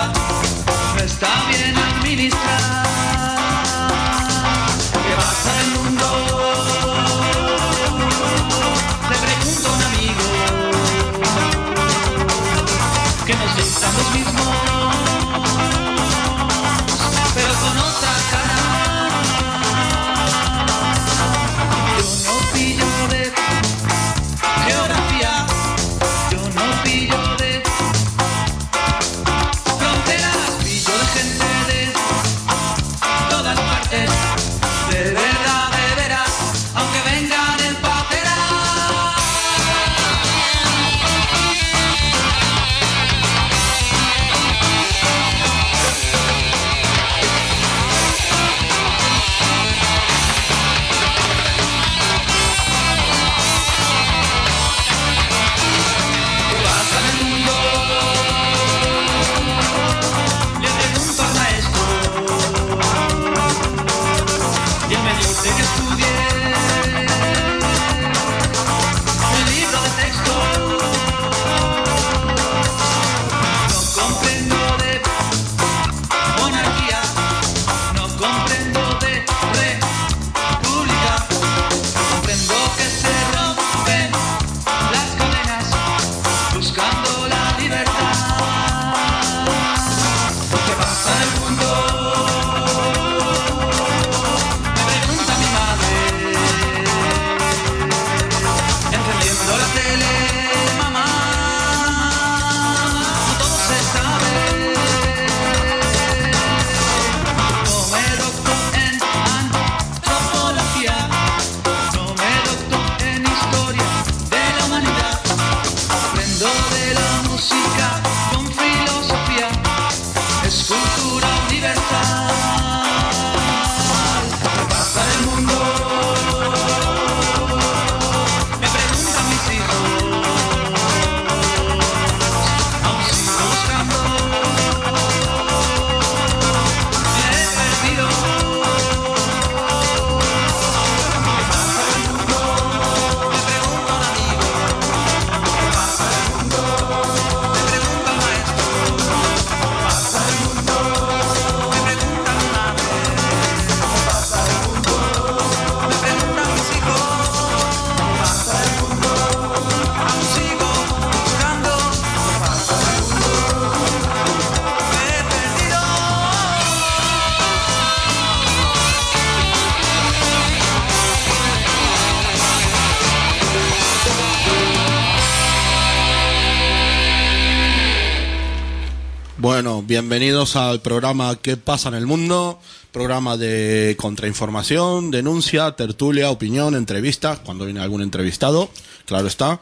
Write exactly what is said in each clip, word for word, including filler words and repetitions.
música no está bien administrada. ¿Qué pasa en el mundo? Le pregunto a un amigo que nos dictan los mismos, pero con otra cara. Yo no pillo de geografía, yo no pillo de fronteras, pillo de gente de todas partes, de verdad, de veras, aunque vengan en patera. ¿Qué pasa en el mundo? Le pregunto al maestro y él me dice que estudie el libro de texto. No comprendo de monarquía, no comprendo de república, comprendo que se rompen las cadenas buscando la libertad. ¿Qué pasa en el mundo? Me pregunta mi madre, encendiendo la tele. Mamá, no todo se sabe. No me docto en antropología, no me docto en historia de la humanidad. Aprendo de la música con filosofía, es cultura universal. ¿Qué pasa en el mundo? Me preguntan mis hijos, aún sigo buscando, me he perdido. ¿Qué pasa en el mundo? Me pregunta un amigo. ¿Qué pasa en el mundo? Me pregunta el maestro. ¿Qué pasa en el mundo? Me pregunta mi madre. ¿Qué pasa en el mundo? Me preguntan mis hijos. ¿Qué pasa en el mundo? Aún sigo buscando. ¿Qué pasa en el mundo? Me he perdido. Bueno, bienvenidos al programa ¿Qué pasa en el mundo? Programa de contrainformación, denuncia, tertulia, opinión, entrevista, cuando viene algún entrevistado, claro está.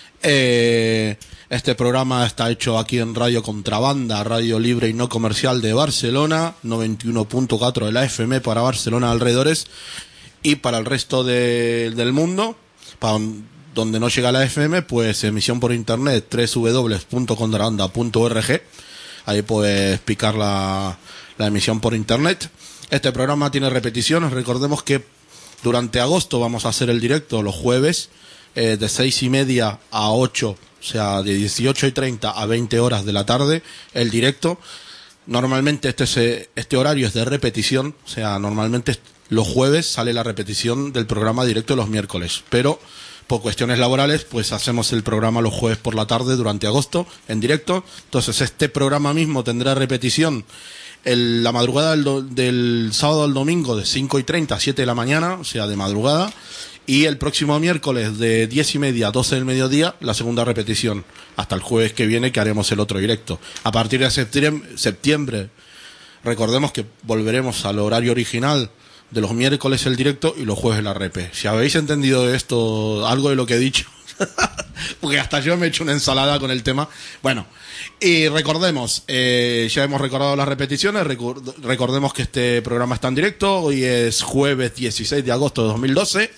Eh, este programa está hecho aquí en Radio Contrabanda, radio libre y no comercial de Barcelona, noventa y uno punto cuatro de la F M para Barcelona alrededores y para el resto de- del mundo, para donde no llega la F M, pues emisión por internet doble u doble u doble u punto contrabanda punto org. Ahí puedes picar la, la emisión por internet. Este programa tiene repeticiones. Recordemos que durante agosto vamos a hacer el directo los jueves eh, de seis y media a ocho, o sea, de dieciocho y treinta a veinte horas de la tarde, el directo. Normalmente este, se, este horario es de repetición, o sea, normalmente los jueves sale la repetición del programa directo los miércoles, pero por cuestiones laborales, pues hacemos el programa los jueves por la tarde durante agosto, en directo. Entonces este programa mismo tendrá repetición el, la madrugada del, do, del sábado al domingo de cinco y treinta a siete de la mañana, o sea, de madrugada. Y el próximo miércoles de diez y media a doce del mediodía, la segunda repetición. Hasta el jueves que viene, que haremos el otro directo. A partir de septiembre, septiembre recordemos que volveremos al horario original de los miércoles el directo y los jueves la repe. Si habéis entendido esto, algo de lo que he dicho, porque hasta yo me he hecho una ensalada con el tema. Bueno, y recordemos, eh, ya hemos recordado las repeticiones, recu- recordemos que este programa está en directo, hoy es jueves dieciséis de agosto de dos mil doce.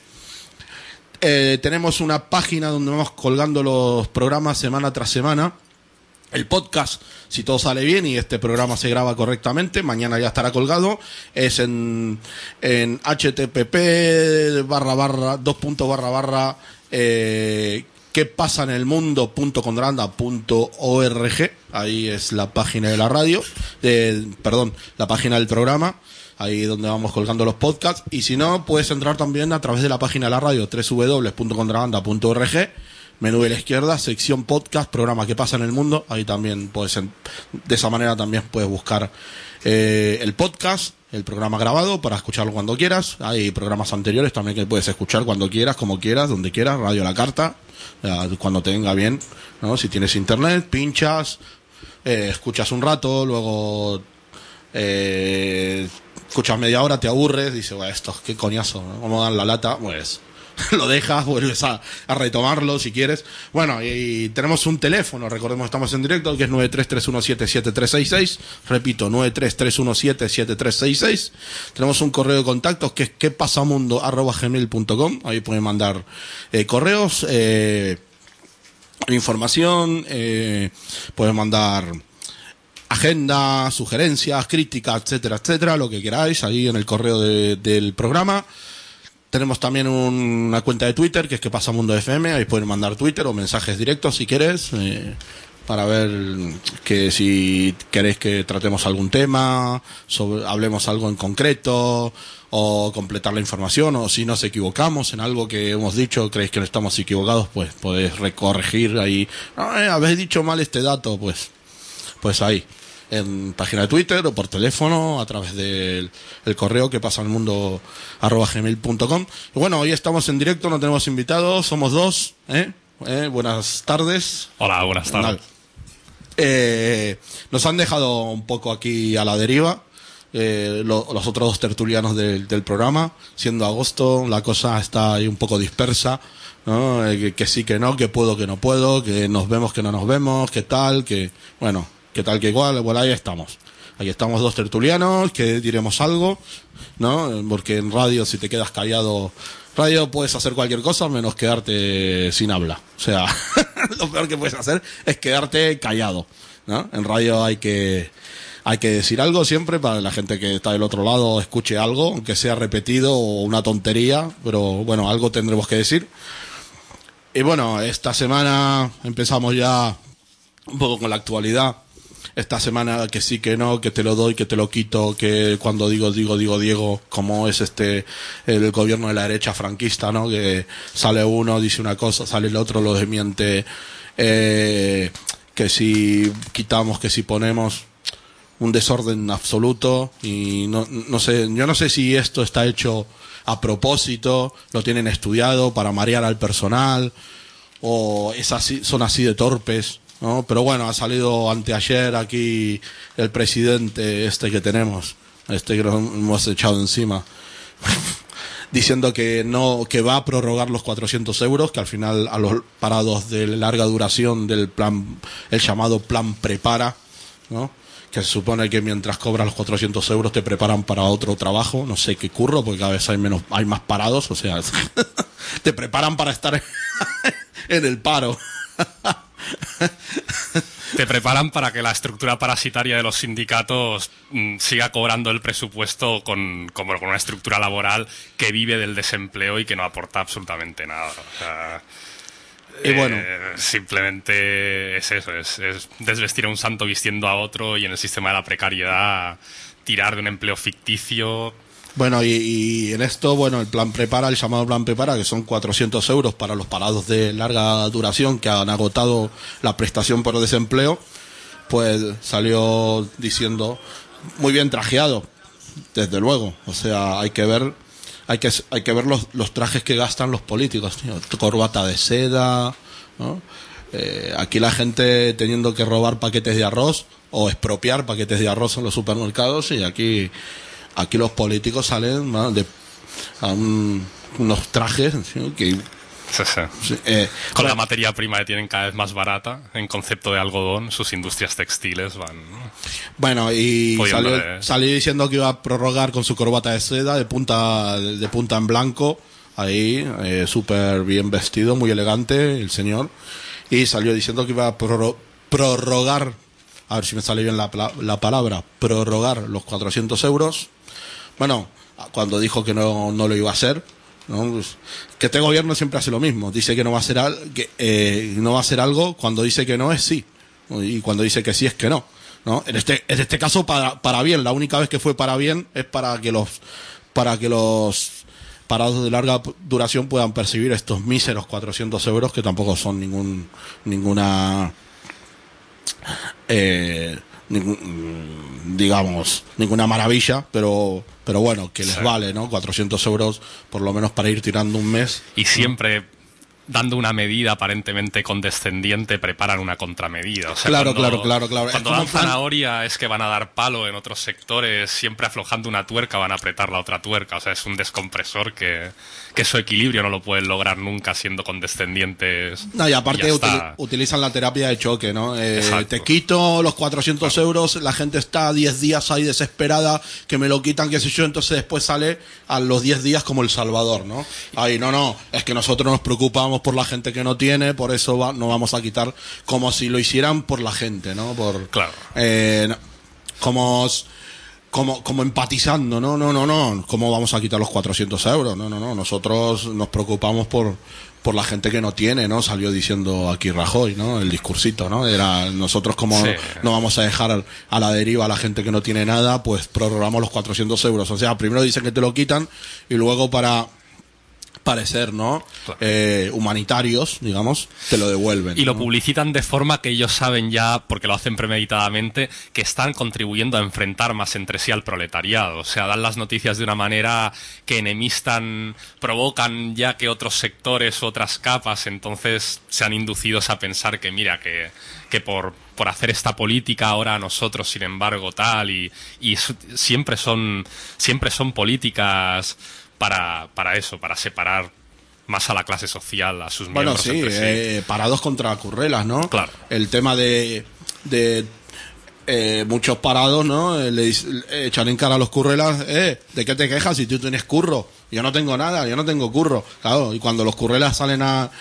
Eh, tenemos una página donde vamos colgando los programas semana tras semana. El podcast, si todo sale bien y este programa se graba correctamente, mañana ya estará colgado. Es en, en http barra barra dos punto barra barra eh, qué pasa en el mundo punto contrabanda punto org. ahí es la página de la radio, de, perdón, la página del programa, ahí donde vamos colgando los podcasts. Y si no, puedes entrar también a través de la página de la radio, doble u doble u doble u punto contrabanda punto org, menú de la izquierda, sección podcast, programa que pasa en el mundo. Ahí también puedes, de esa manera también puedes buscar eh, el podcast, el programa grabado, para escucharlo cuando quieras. Hay programas anteriores también que puedes escuchar cuando quieras, como quieras, donde quieras, Radio La Carta, eh, cuando te venga bien, ¿no? Si tienes internet, pinchas, eh, escuchas un rato, luego eh, escuchas media hora, te aburres, dices, bueno, esto, qué coñazo, ¿no? ¿Cómo dan la lata? Pues lo dejas, vuelves a, a retomarlo si quieres. Bueno, y, y tenemos un teléfono, recordemos que estamos en directo, que es nueve tres tres uno siete siete tres seis seis. Repito, nueve tres tres uno siete siete tres seis seis. Tenemos un correo de contactos que es quepasamundo arroba gmail punto com. Ahí pueden mandar eh, correos, eh, información, eh, pueden mandar agenda, sugerencias, críticas, etcétera, etcétera, lo que queráis, ahí en el correo de, del programa. Tenemos también un, una cuenta de Twitter, que es que pasa Mundo F M, ahí pueden mandar Twitter o mensajes directos si quieres, eh, para ver que si queréis que tratemos algún tema, sobre, hablemos algo en concreto, o completar la información, o si nos equivocamos en algo que hemos dicho, creéis que no estamos equivocados, pues podéis recorregir ahí, ah, eh, habéis dicho mal este dato, pues, pues ahí. En página de Twitter o por teléfono a través del el correo que pasa al mundo arroba gmail punto com. Y bueno, hoy estamos en directo, no tenemos invitados, somos dos, ¿eh? ¿Eh? Buenas tardes. Hola, buenas tardes. Eh, nos han dejado un poco aquí a la deriva eh, lo, los otros dos tertulianos del, del programa, siendo agosto, la cosa está ahí un poco dispersa, ¿no? Eh, que, que sí, que no, que puedo, que no puedo, que nos vemos, que no nos vemos, que tal, que bueno, que tal, que igual, bueno, ahí estamos. Aquí estamos dos tertulianos, que diremos algo, ¿no? Porque en radio, si te quedas callado, radio puedes hacer cualquier cosa menos quedarte sin habla. O sea, lo peor que puedes hacer es quedarte callado, ¿no? En radio hay que, hay que decir algo siempre para que la gente que está del otro lado escuche algo, aunque sea repetido o una tontería, pero bueno, algo tendremos que decir. Y bueno, esta semana empezamos ya un poco con la actualidad. Esta semana que sí, que no, que te lo doy, que te lo quito, que cuando digo, digo, digo, Diego, como es este, el gobierno de la derecha franquista, ¿no? Que sale uno, dice una cosa, sale el otro, lo desmiente, eh, que si quitamos, que si ponemos, un desorden absoluto, y no, no sé, yo no sé si esto está hecho a propósito, lo tienen estudiado para marear al personal, o es así, son así de torpes, ¿no? Pero bueno, ha salido anteayer aquí el presidente este que tenemos, este que nos hemos echado encima, diciendo que no, que va a prorrogar los cuatrocientos euros, que al final a los parados de larga duración del plan, el llamado plan prepara, ¿no? Que se supone que mientras cobras los cuatrocientos euros te preparan para otro trabajo, no sé qué curro, porque cada vez hay menos, hay más parados, o sea, te preparan para estar en el paro. Te preparan para que la estructura parasitaria de los sindicatos mm, siga cobrando el presupuesto con, como con una estructura laboral que vive del desempleo y que no aporta absolutamente nada. O sea, y bueno, eh, simplemente es eso, es, es desvestir a un santo vistiendo a otro, y en el sistema de la precariedad tirar de un empleo ficticio. Bueno, y, y en esto, bueno, el plan prepara, el llamado plan prepara, que son cuatrocientos euros para los parados de larga duración que han agotado la prestación por desempleo, pues salió diciendo, muy bien trajeado, desde luego, o sea, hay que ver, hay que, hay que ver los, los trajes que gastan los políticos, tío, corbata de seda, ¿no? Eh, aquí la gente teniendo que robar paquetes de arroz o expropiar paquetes de arroz en los supermercados, y aquí Aquí los políticos salen, ¿no?, de a un, unos trajes, ¿sí?, que sí, sí. Sí, eh, con la materia prima que tienen cada vez más barata en concepto de algodón, sus industrias textiles van, ¿no? Bueno, y salió, de... salió diciendo que iba a prorrogar con su corbata de seda de punta de punta en blanco, ahí eh, súper bien vestido, muy elegante el señor, y salió diciendo que iba a prorro, prorrogar, a ver si me sale bien la, la palabra, prorrogar los cuatrocientos euros. Bueno, cuando dijo que no, no lo iba a hacer, ¿no? Pues, que este gobierno siempre hace lo mismo, dice que no va a hacer al, que, eh, no va a hacer algo, cuando dice que no es sí, y cuando dice que sí es que no, ¿no? En este, en este caso para, para bien, la única vez que fue para bien es para que los, para que los parados de larga duración puedan percibir estos míseros cuatrocientos euros, que tampoco son ningún, ninguna, eh, ningún, digamos, ninguna maravilla, pero, pero bueno, que les sí. vale, ¿no? cuatrocientos euros por lo menos para ir tirando un mes. Y siempre, dando una medida aparentemente condescendiente, preparan una contramedida. O sea, Claro, cuando, claro, claro, claro. Es Cuando como dan plan- zanahoria es que van a dar palo en otros sectores, siempre aflojando una tuerca van a apretar la otra tuerca. O sea, es un descompresor que, que su equilibrio no lo pueden lograr nunca siendo condescendientes. No, y aparte ya util- está. utilizan la terapia de choque, ¿no? Eh, Exacto. te quito los cuatrocientos euros, la gente está diez días ahí desesperada, que me lo quitan, qué sé yo, entonces después sale a los diez días como El Salvador, ¿no? Ahí, no, no, es que nosotros nos preocupamos por la gente que no tiene, por eso va, no vamos a quitar, como si lo hicieran por la gente, ¿no? Por, Claro. eh, no, como... Como, como empatizando, no, no, no, no, ¿cómo vamos a quitar los cuatrocientos euros? No, no, no, nosotros nos preocupamos por, por la gente que no tiene, ¿no? Salió diciendo aquí Rajoy, ¿no? El discursito, ¿no? Era, nosotros como Sí. no vamos a dejar a la deriva a la gente que no tiene nada, pues prorrogamos los cuatrocientos euros. O sea, primero dicen que te lo quitan y luego para parecer, ¿no? Claro. Eh, humanitarios, digamos, te lo devuelven. Y lo ¿no? publicitan de forma que ellos saben ya, porque lo hacen premeditadamente, que están contribuyendo a enfrentar más entre sí al proletariado. O sea, dan las noticias de una manera que enemistan, provocan ya que otros sectores u otras capas, entonces sean inducidos a pensar que, mira, que, que por, por hacer esta política ahora nosotros, sin embargo, tal, y, y su- siempre son, siempre son políticas para, para eso, para separar más a la clase social, a sus Bueno, miembros sí, entre sí. eh, parados contra currelas, ¿no? Claro. El tema de, de eh, muchos parados, ¿no? Eh, le, dis- le echan en cara a los currelas, eh, ¿de qué te quejas si tú tienes curro? Yo no tengo nada, yo no tengo curro. Claro, y cuando los currelas salen a,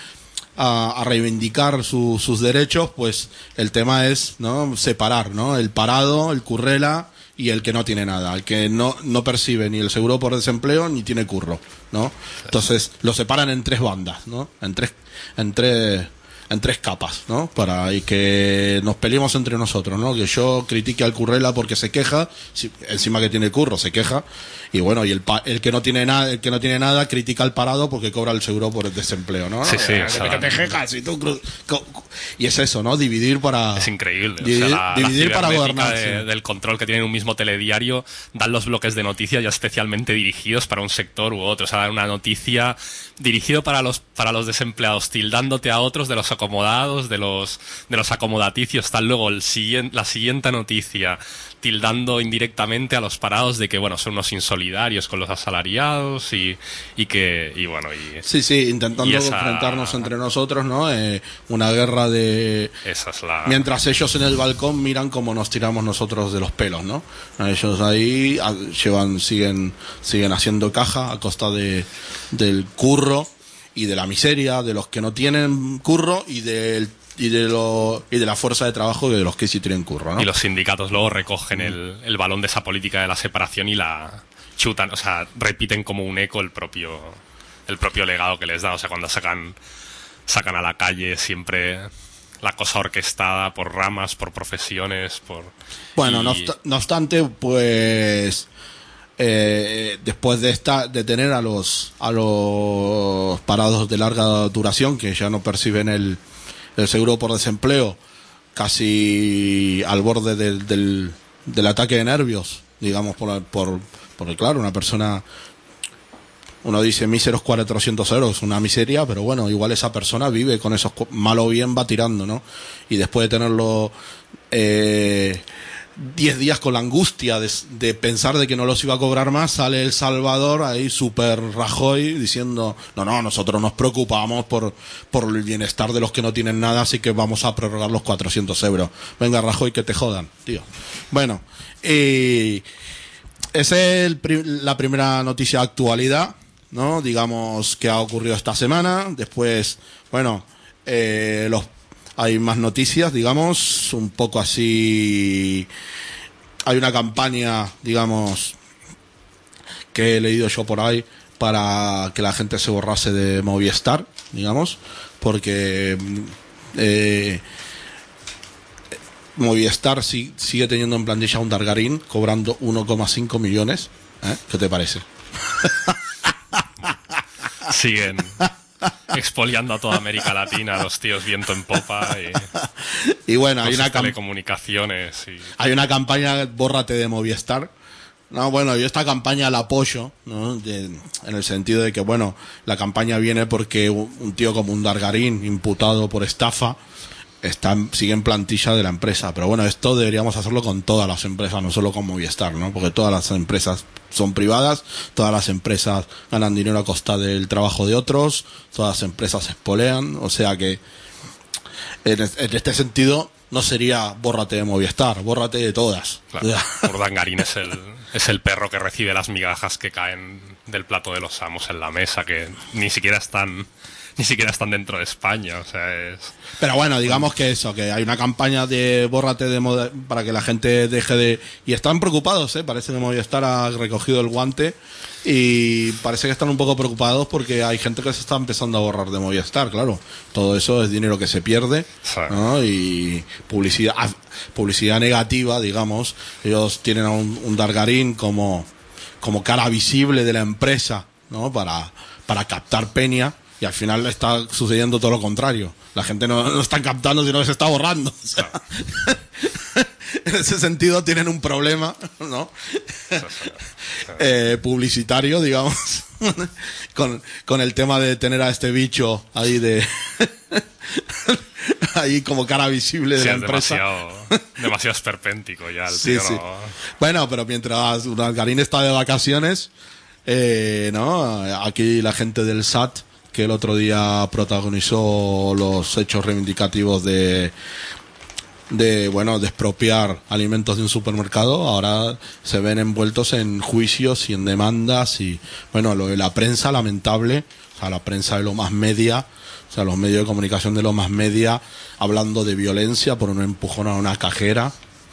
a, a reivindicar su- sus derechos, pues el tema es, ¿no? Separar, ¿no? El parado, el currela y el que no tiene nada, el que no, no percibe ni el seguro por desempleo ni tiene curro, ¿no? Entonces lo separan en tres bandas, ¿no? En tres, en tres, en tres capas, ¿no? Para y que nos peleemos entre nosotros, ¿no? Que yo critique al currela porque se queja, si- encima que tiene curro se queja, y bueno, y el, pa- el que no tiene nada, el que no tiene nada critica al parado porque cobra el seguro por el desempleo, ¿no? Sí, sí, Eh, o sea, que te quejas y tú cru- co- y es eso, ¿no? Dividir para Es increíble. O dividir, sea, la, dividir la para cibernética gobernar. de- sí. del control que tienen un mismo telediario, dan los bloques de noticias ya especialmente dirigidos para un sector u otro. O sea, dan una noticia dirigido para los para los desempleados, tildándote a otros de los acomodados, de los de los acomodaticios. Tal luego el siguiente, la siguiente noticia tildando indirectamente a los parados de que bueno son unos insolidarios con los asalariados y, y que y bueno y Sí, sí, intentando Y esa- enfrentarnos entre nosotros, ¿no? Eh, una guerra de... esa es la Mientras ellos en el balcón miran cómo nos tiramos nosotros de los pelos, ¿no? Ellos ahí a- llevan, siguen, siguen haciendo caja a costa de, del curro y de la miseria, de los que no tienen curro y del y de lo y de la fuerza de trabajo de los que sí tienen curro, ¿no? Y los sindicatos luego recogen el, el balón de esa política de la separación y la chutan, o sea, repiten como un eco el propio el propio legado que les da. O sea, cuando sacan sacan a la calle siempre la cosa orquestada por ramas, por profesiones, por... Bueno, y- no, obsta- no obstante, pues eh, después de esta, de tener a los a los parados de larga duración que ya no perciben el, el seguro por desempleo, casi al borde del, del, del ataque de nervios, digamos, por, por porque claro, una persona, uno dice míseros cuatrocientos euros, una miseria, pero bueno, igual esa persona vive con esos, cu- mal o bien va tirando, ¿no? Y después de tenerlo eh, diez días con la angustia de, de pensar de que no los iba a cobrar más, sale El Salvador ahí súper Rajoy diciendo, no, no, nosotros nos preocupamos por, por el bienestar de los que no tienen nada, así que vamos a prorrogar los cuatrocientos euros. Venga, Rajoy, que te jodan, tío. Bueno, y esa es el pri- la primera noticia de actualidad, ¿no? Digamos que ha ocurrido esta semana. Después, bueno, eh, los hay más noticias, digamos, un poco así. Hay una campaña, digamos, que he leído yo por ahí para que la gente se borrase de Movistar, digamos, porque eh, Movistar si, sigue teniendo en plantilla un Dargarín cobrando uno coma cinco millones. ¿Eh? ¿Qué te parece? Siguen expoliando a toda América Latina, los tíos viento en popa y, y bueno, hay sus una, cam- telecomunicaciones. Y... hay una campaña, bórrate de Movistar. No, bueno, yo esta campaña la apoyo, ¿no? De, en el sentido de que, bueno, la campaña viene porque un, un tío como un Dargarín, imputado por estafa, está, sigue en plantilla de la empresa. Pero bueno, esto deberíamos hacerlo con todas las empresas, no solo con Movistar, ¿no? Porque todas las empresas son privadas, todas las empresas ganan dinero a costa del trabajo de otros, todas las empresas se espolean, o sea que en, en este sentido no sería bórrate de Movistar, bórrate de todas. Claro, Urdangarín es el, es el perro que recibe las migajas que caen del plato de los amos en la mesa, que ni siquiera están ni siquiera están dentro de España, o sea, es... Pero bueno, digamos que eso, que hay una campaña de bórrate de moda para que la gente deje de... Y están preocupados, ¿eh? Parece que Movistar ha recogido el guante y parece que están un poco preocupados porque hay gente que se está empezando a borrar de Movistar, claro. Todo eso es dinero que se pierde, sí, ¿no? Y publicidad publicidad negativa, digamos. Ellos tienen a un, un Dargarín como, como cara visible de la empresa, ¿no? Para, para captar peña. Y al final está sucediendo todo lo contrario. La gente no, no está captando, sino que se está borrando. O sea, en ese sentido tienen un problema, ¿no? eh, publicitario, digamos, con, con el tema de tener a este bicho ahí de... ahí como cara visible de sí, la es empresa. Demasiado, demasiado esperpéntico ya el Sí, tío. sí. No... Bueno, pero mientras Dargarín está de vacaciones, eh, ¿no? Aquí la gente del S A T, que el otro día protagonizó los hechos reivindicativos de de bueno de expropiar alimentos de un supermercado, ahora se ven envueltos en juicios y en demandas y bueno, lo de la prensa lamentable, o sea, la prensa de lo más media, o sea, los medios de comunicación de lo más media hablando de violencia por un empujón a una cajera.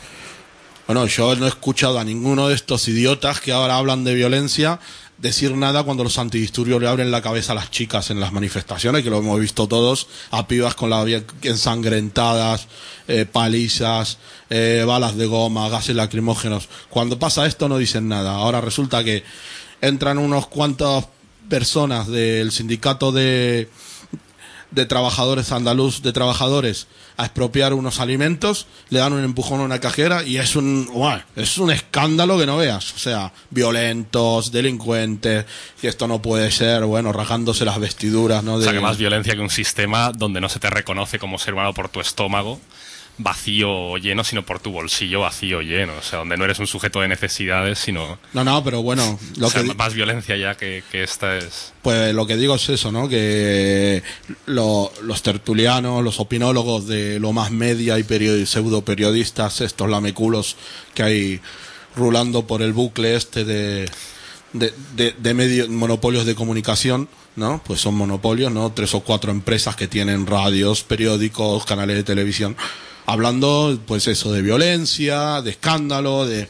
Bueno, yo no he escuchado a ninguno de estos idiotas que ahora hablan de violencia decir nada cuando los antidisturbios le abren la cabeza a las chicas en las manifestaciones, que lo hemos visto todos, a pibas con la vida ensangrentadas, eh, palizas, eh, balas de goma, gases lacrimógenos. Cuando pasa esto no dicen nada. Ahora resulta que entran unos cuantas personas del sindicato de de trabajadores andaluz, de trabajadores, a expropiar unos alimentos, le dan un empujón a una cajera y es un bueno, es un escándalo que no veas, o sea, violentos, delincuentes, que esto no puede ser, bueno, rajándose las vestiduras, ¿no? De... O sea, que más violencia que un sistema donde no se te reconoce como ser humano por tu estómago vacío o lleno, sino por tu bolsillo vacío o lleno, o sea, donde no eres un sujeto de necesidades, sino... No, no, pero bueno... Lo o sea, que... más violencia ya que, que esta es... Pues lo que digo es eso, ¿no? Que lo, los tertulianos, los opinólogos de lo más media y period- pseudo periodistas, estos lameculos que hay rulando por el bucle este de, de, de, de medios, monopolios de comunicación, ¿no? Pues son monopolios, ¿no? Tres o cuatro empresas que tienen radios, periódicos, canales de televisión, hablando, pues eso, de violencia, de escándalo, de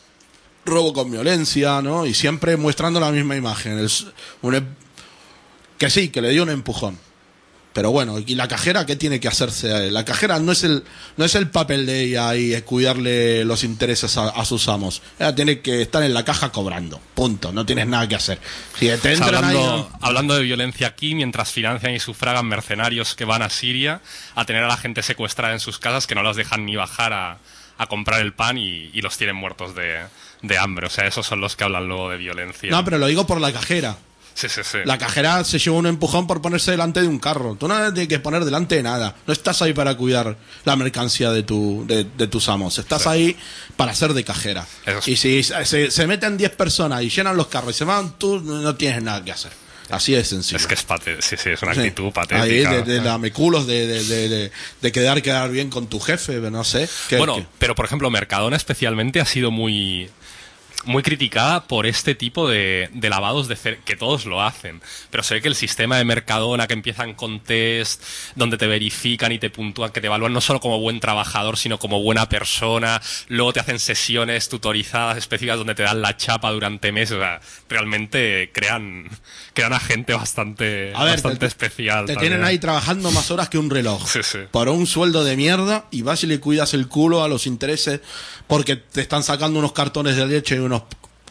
robo con violencia, ¿no? Y siempre mostrando la misma imagen. Es un, que sí, que le dio un empujón. Pero bueno, ¿y la cajera qué tiene que hacerse? La cajera no es el no es el papel de ella y es cuidarle los intereses a, a sus amos. Ella tiene que estar en la caja cobrando. Punto. No tienes nada que hacer. Si te O sea, entran hablando, ahí... hablando de violencia aquí, mientras financian y sufragan mercenarios que van a Siria a tener a la gente secuestrada en sus casas que no los dejan ni bajar a, a comprar el pan y, y los tienen muertos de, de hambre. O sea, esos son los que hablan luego de violencia. No, pero lo digo por la cajera. Sí, sí, sí. La cajera se llevó un empujón por ponerse delante de un carro. Tú no te tienes que poner delante de nada. No estás ahí para cuidar la mercancía de tu de, de tus amos. Estás Sí. ahí para ser de cajera. Eso es. Y si se, se meten diez personas y llenan los carros y se van, tú no tienes nada que hacer. Así de sencillo. Es que es pate sí, sí, es una Sí. actitud patética. Ahí de, de lameculos, de, de, de, de, de quedar, quedar bien con tu jefe, no sé. ¿Qué- Bueno, qué? pero por ejemplo, Mercadona especialmente ha sido muy... muy criticada por este tipo de, de lavados de cerebro, que todos lo hacen, pero se ve que el sistema de Mercadona, que empiezan con test, donde te verifican y te puntúan, que te evalúan no solo como buen trabajador, sino como buena persona, luego te hacen sesiones tutorizadas específicas donde te dan la chapa durante meses, o sea, realmente crean, crean a gente bastante, A ver, bastante te, especial. Te también. tienen ahí trabajando más horas que un reloj. Sí, sí. Por un sueldo de mierda y vas y le cuidas el culo a los intereses porque te están sacando unos cartones de leche y unos,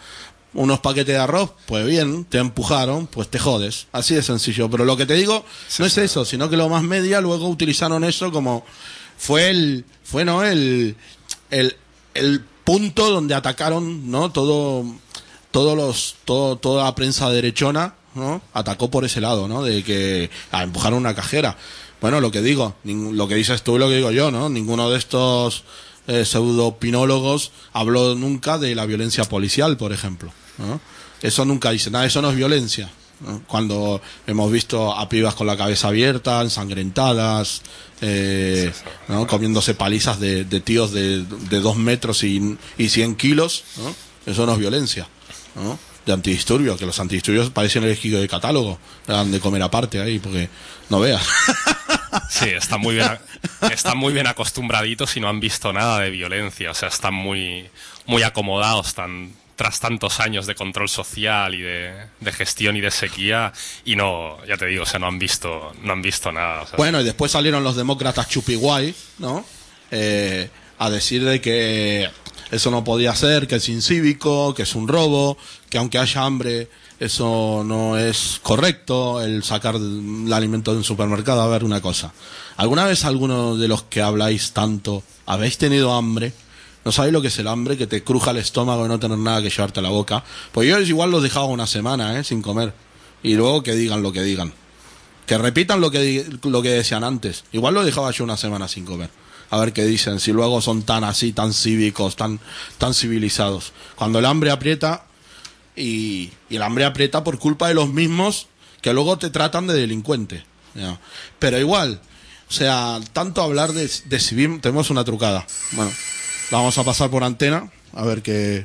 unos paquetes de arroz. Pues bien, te empujaron, pues te jodes. Así de sencillo. Pero lo que te digo Sí, no es sí. eso, sino que los más media luego utilizaron eso como fue el, fue no el, el, el punto donde atacaron, ¿no? Todo, todos los, todo, toda la prensa derechona, ¿no? Atacó por ese lado, ¿no? De que a empujar una cajera. Bueno, lo que digo, ning- lo que dices tú y lo que digo yo, ¿no? Ninguno de estos eh, pseudopinólogos habló nunca de la violencia policial, por ejemplo, ¿no? Eso nunca dice nada, eso no es violencia, ¿no? Cuando hemos visto a pibas con la cabeza abierta, ensangrentadas, eh, ¿no? Comiéndose palizas de, de tíos de, de dos metros y, y cien kilos, ¿no? Eso no es violencia, ¿no? De antidisturbios, que los antidisturbios parecen el esquivo de catálogo, dan de comer aparte ahí, porque no veas. Sí, están muy bien, a- están muy bien acostumbraditos y no han visto nada de violencia, o sea, están muy, muy acomodados tan, tras tantos años de control social y de, de gestión y de sequía, y no, ya te digo, o sea, no han visto, no han visto nada. O sea, Bueno, y después salieron los demócratas chupiguay, ¿no? Eh, a decir de que eso no podía ser, que es incívico, que es un robo, que aunque haya hambre, eso no es correcto, el sacar el alimento de un supermercado. A ver, una cosa. ¿Alguna vez alguno de los que habláis tanto habéis tenido hambre? ¿No sabéis lo que es el hambre? Que te cruja el estómago y no tener nada que llevarte a la boca. Pues yo igual los dejaba una semana, ¿eh? Sin comer. Y luego que digan lo que digan. Que repitan lo que, di- lo que decían antes. Igual lo dejaba yo una semana sin comer. A ver qué dicen. Si luego son tan así, tan cívicos, tan, tan civilizados. Cuando el hambre aprieta, y, y el hambre aprieta por culpa de los mismos que luego te tratan de delincuente. ¿Ya? Pero igual, o sea, tanto hablar de, de civismo, tenemos una trucada. Bueno, la vamos a pasar por antena, a ver qué...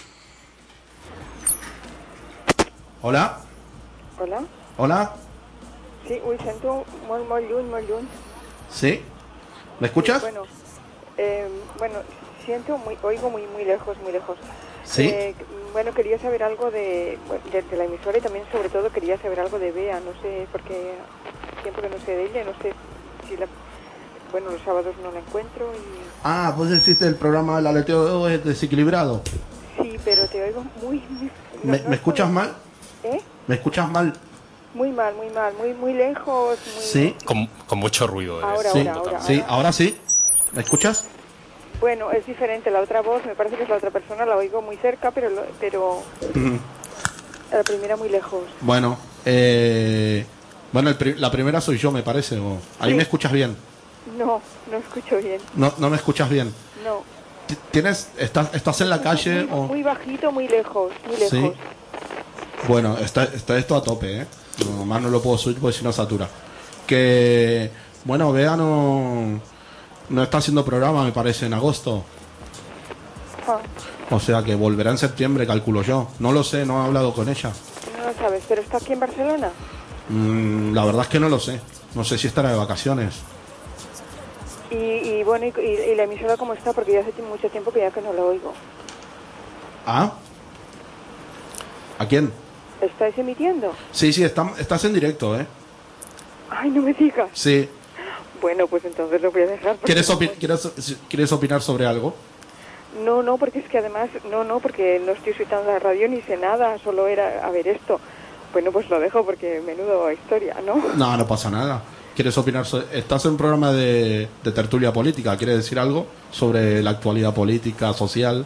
Hola, Hola? hola, Sí, uy, sento molt, molt lluny, molt lluny. ¿sí? ¿Me escuchas? Bueno, eh, bueno, siento, muy, oigo muy, muy lejos, muy lejos. Sí. Eh, bueno, quería saber algo de, de, de la emisora y también, sobre todo, quería saber algo de Bea. No sé, porque tiempo que no sé de ella, no sé si la... Bueno, los sábados no la encuentro y... Ah, vos decís del programa del aleteo desequilibrado. Sí, pero te oigo muy... muy no- ¿Me, no me escuchas puedo- mal? ¿Eh? ¿Me escuchas mal? Muy mal, muy mal, muy, muy lejos, muy... Sí. con, con mucho ruido. de- Ahora, Sí, ahora, ahora. sí, ahora sí. ¿Me escuchas? Bueno, es diferente, la otra voz, me parece que es la otra persona, la oigo muy cerca, pero lo- pero la primera muy lejos. Bueno, eh, bueno, el pri- la primera soy yo, me parece. O, ahí Sí. me escuchas bien. No, no escucho bien, No, no me escuchas bien. no. T- ¿Tienes, estás, estás en la calle Muy, o? muy bajito, muy lejos, muy lejos. Sí. Bueno, está, está esto a tope, ¿eh? No, más no lo puedo subir porque si no satura. Que, bueno, Bea no, no está haciendo programa, me parece, en agosto. Ah, O sea que volverá en septiembre, calculo yo. No lo sé, no he hablado con ella. no lo sabes, pero está aquí en Barcelona. Mm, la verdad es que no lo sé. No sé si estará de vacaciones. Y, y bueno, y, y- y la emisora cómo está, porque ya hace mucho tiempo que ya que no la oigo. ¿Ah? ¿A quién? ¿Estáis emitiendo? Sí, sí, está- estás en directo, ¿eh? Ay, no me digas. Sí. Bueno, pues entonces lo voy a dejar. porque ¿Quieres, no- opi- ¿quieres, ¿Quieres opinar sobre algo? No, no, porque es que además, no, no, porque no estoy escuchando la radio ni sé nada, solo era a ver esto. Bueno, pues lo dejo porque menudo historia, ¿no? No, no pasa nada. ¿Quieres opinar? so- Estás en un programa de, de tertulia política. ¿Quieres decir algo sobre la actualidad política, social?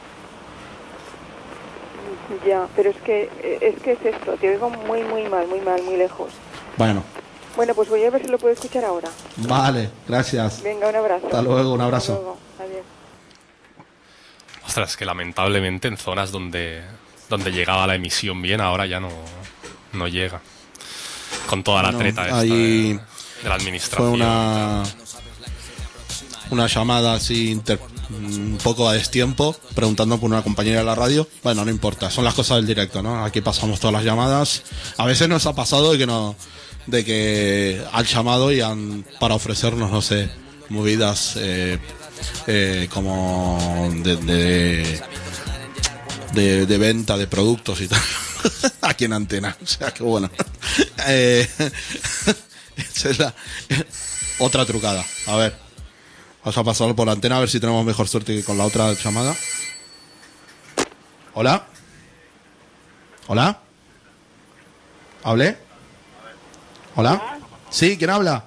Ya, pero es que, eh, es que es esto, te oigo muy, muy mal, muy mal, muy lejos. Bueno, Bueno, pues voy a ver si lo puedo escuchar ahora. vale, gracias. Venga, un abrazo. Hasta luego, un abrazo. Hasta luego, adiós. Ostras, que lamentablemente en zonas donde, donde llegaba la emisión bien, ahora ya no, no llega. Con toda la No, treta esta ahí de, de la administración. Fue una, una llamada así inter- un poco a destiempo, preguntando por una compañera de la radio. Bueno, no importa, son las cosas del directo, ¿no? Aquí pasamos todas las llamadas. A veces nos ha pasado de que no, de que han llamado y han, para ofrecernos, no sé, movidas eh, eh, como de, de, de, de venta de productos y tal. Aquí en Antena, o sea que bueno. eh, esa es la otra trucada. A ver, vamos a pasar por la Antena a ver si tenemos mejor suerte que con la otra llamada. Hola. Hola. ¿Hablé? Hola. Sí, ¿quién habla?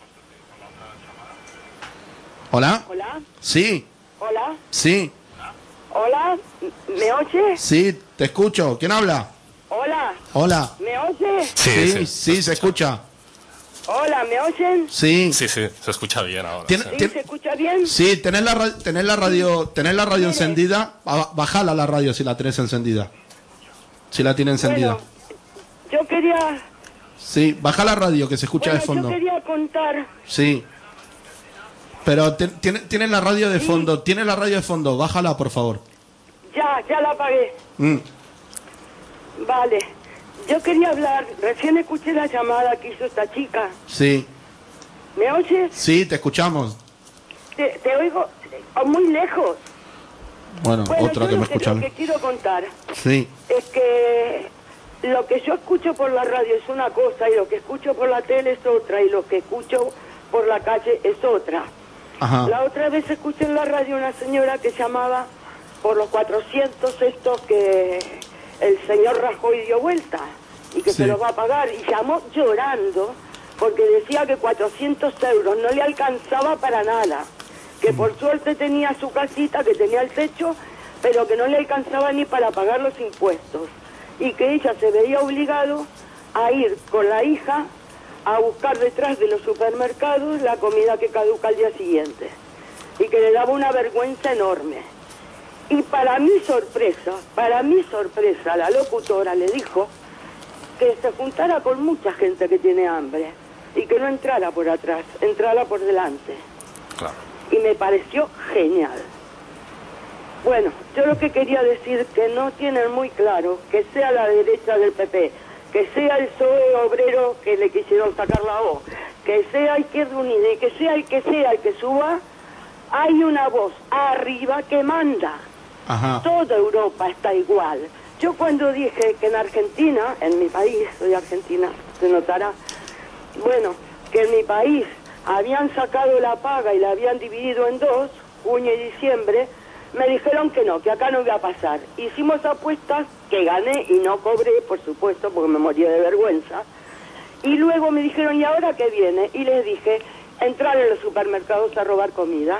Hola. Hola. Sí. Hola. Sí. Hola. ¿Me oyes? Sí, te escucho. ¿Quién habla? Hola. Hola. ¿Me oyes? Sí, Sí, sí, sí, se escucha. Hola, ¿me oyen? Sí. Sí, sí, se escucha bien ahora. Tiene- sí. ¿Sí? Tien- ¿Se escucha bien? Sí, tenés la, ra- tenés la radio, tenés la radio encendida. Ba- Bajala la radio si la tenés encendida. Si la tiene encendida. Bueno, yo quería... Sí, baja la radio que se escucha bueno, de fondo. yo quería contar... Sí. Pero te- tiene, tiene la radio de Sí. fondo, tiene la radio de fondo, bájala por favor. Ya, ya la apagué. Mm. Vale. Yo quería hablar... Recién escuché la llamada que hizo esta chica. Sí, ¿Me oyes? sí, te escuchamos. Te, te oigo oh, muy lejos. Bueno, Bueno, otra yo que me lo que, escucha. lo que quiero contar Sí, es que lo que yo escucho por la radio es una cosa y lo que escucho por la tele es otra y lo que escucho por la calle es otra. ajá. La otra vez escuché en la radio una señora que llamaba por los cuatrocientos estos que el señor Rajoy dio vuelta y que Sí. se los va a pagar y llamó llorando porque decía que cuatrocientos euros no le alcanzaba para nada, que por suerte tenía su casita, que tenía el techo, pero que no le alcanzaba ni para pagar los impuestos y que ella se veía obligado a ir con la hija a buscar detrás de los supermercados la comida que caduca al día siguiente y que le daba una vergüenza enorme. Y para mi sorpresa, para mi sorpresa, la locutora le dijo que se juntara con mucha gente que tiene hambre y que no entrara por atrás, entrara por delante. Claro. Y me pareció genial. Bueno, yo lo que quería decir que no tienen muy claro que sea la derecha del P P, que sea el P S O E obrero que le quisieron sacar la O, que sea Izquierda Unida y que sea el que sea el que suba, hay una voz arriba que manda. Ajá. Toda Europa está igual. Yo cuando dije que en Argentina, en mi país, soy argentina, se notará, bueno, que en mi país habían sacado la paga y la habían dividido en dos, junio y diciembre, me dijeron que no, que acá no iba a pasar. Hicimos apuestas que gané y no cobré, por supuesto, porque me moría de vergüenza. Y luego me dijeron, ¿y ahora qué viene? Y les dije, entrar en los supermercados a robar comida.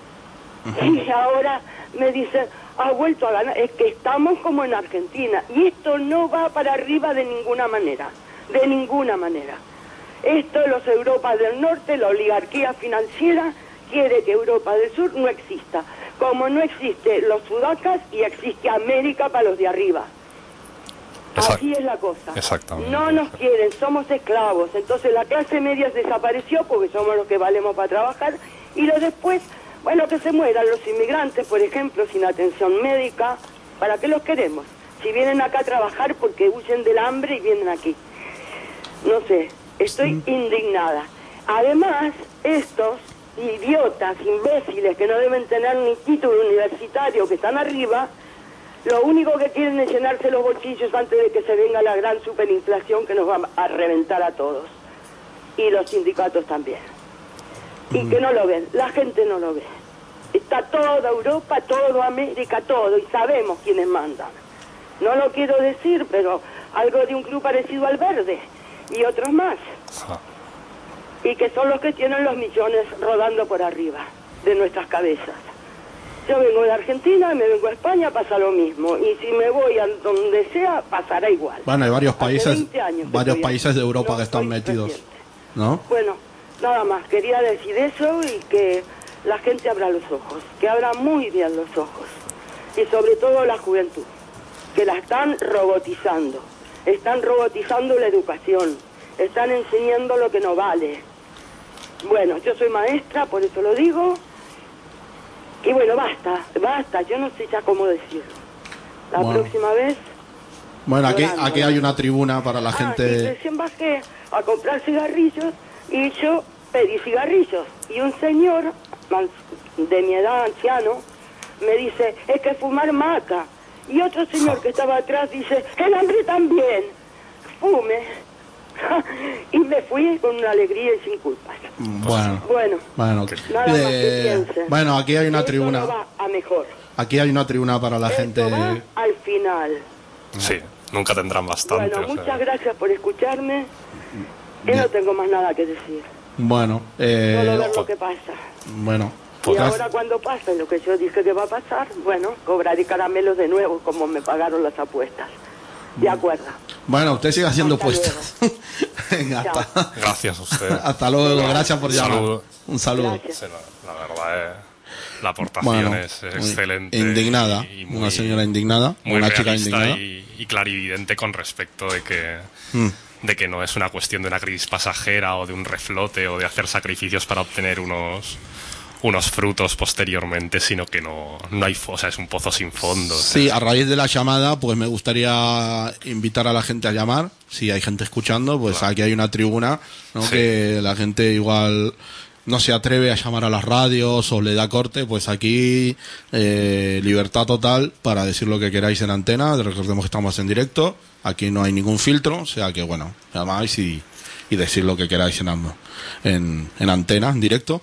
Y ahora me dicen, ha vuelto a ganar. Es que estamos como en Argentina. Y esto no va para arriba de ninguna manera. De ninguna manera. Esto, los Europas del Norte, la oligarquía financiera, quiere que Europa del Sur no exista. Como no existe los sudacas y existe América para los de arriba. Exact- Así es la cosa. Exactamente. No nos quieren, somos esclavos. Entonces la clase media desapareció porque somos los que valemos para trabajar. Y lo después, bueno, que se mueran los inmigrantes, por ejemplo, sin atención médica. ¿Para qué los queremos? Si vienen acá a trabajar porque huyen del hambre y vienen aquí. No sé, estoy indignada. Además, estos idiotas, imbéciles, que no deben tener ni título universitario, que están arriba, lo único que quieren es llenarse los bolsillos antes de que se venga la gran superinflación que nos va a reventar a todos. Y los sindicatos también. Y que no lo ven, la gente no lo ve. Está toda Europa, toda América, todo, y sabemos quiénes mandan. No lo quiero decir, pero algo de un club parecido al Verde, y otros más. Ah. Y que son los que tienen los millones rodando por arriba de nuestras cabezas. Yo vengo de Argentina, me vengo a España, pasa lo mismo. Y si me voy a donde sea, pasará igual. Bueno, hay varios Hace países, veinte años que varios estoy países aquí. de Europa No que están soy metidos, reciente. ¿no? Bueno, nada más, quería decir eso y que la gente abra los ojos, que abra muy bien los ojos. Y sobre todo la juventud, que la están robotizando. Están robotizando la educación, están enseñando lo que no vale. Bueno, yo soy maestra, por eso lo digo, Y bueno, basta, basta, yo no sé ya cómo decirlo. La Bueno. próxima vez... Bueno, aquí, Llorando, aquí hay una tribuna para la Ah, y gente. recién bajé a comprar cigarrillos y yo pedí cigarrillos. Y un señor man- de mi edad, anciano, me dice, es que fumar mata. Y otro señor que estaba atrás dice, el hambre también, fume. Y me fui con una alegría y sin culpas. Bueno, Bueno, bueno, nada más que eh, piensen. bueno, aquí hay una Esto tribuna. no va a mejor. Aquí hay una tribuna para la Esto gente. va al final. Sí, nunca tendrán bastante. Bueno, o sea. muchas gracias por escucharme. Y no tengo más nada que decir. Bueno, eh, Solo ver lo que pasa. bueno. Y pues- ahora cuando pase lo que yo dije que va a pasar, bueno, cobraré caramelos de nuevo como me pagaron las apuestas. ¿De acuerdo? Bueno, usted sigue haciendo Hasta puestos. Venga, Chao. hasta, Gracias a usted. hasta luego. Gracias por Un llamar. saludo. Un saludo. Gracias. Sí, la, la verdad es... La aportación Bueno, es, es muy excelente. indignada, y- y muy- una señora indignada, muy una chica realista indignada. Y, y clarividente con respecto de que, Mm. de que no es una cuestión de una crisis pasajera o de un reflote o de hacer sacrificios para obtener unos unos frutos posteriormente, sino que no, no hay, fo- o sea, es un pozo sin fondo. o sea, Sí, a raíz de la llamada, pues me gustaría invitar a la gente a llamar. Si hay gente escuchando, pues aquí hay una tribuna, ¿no? Sí. Que la gente igual no se atreve a llamar a las radios o le da corte, pues aquí eh, libertad total para decir lo que queráis en antena. Recordemos que estamos en directo, aquí no hay ningún filtro, o sea que bueno, llamáis y, y decir lo que queráis en, ambos, en, en antena, en directo.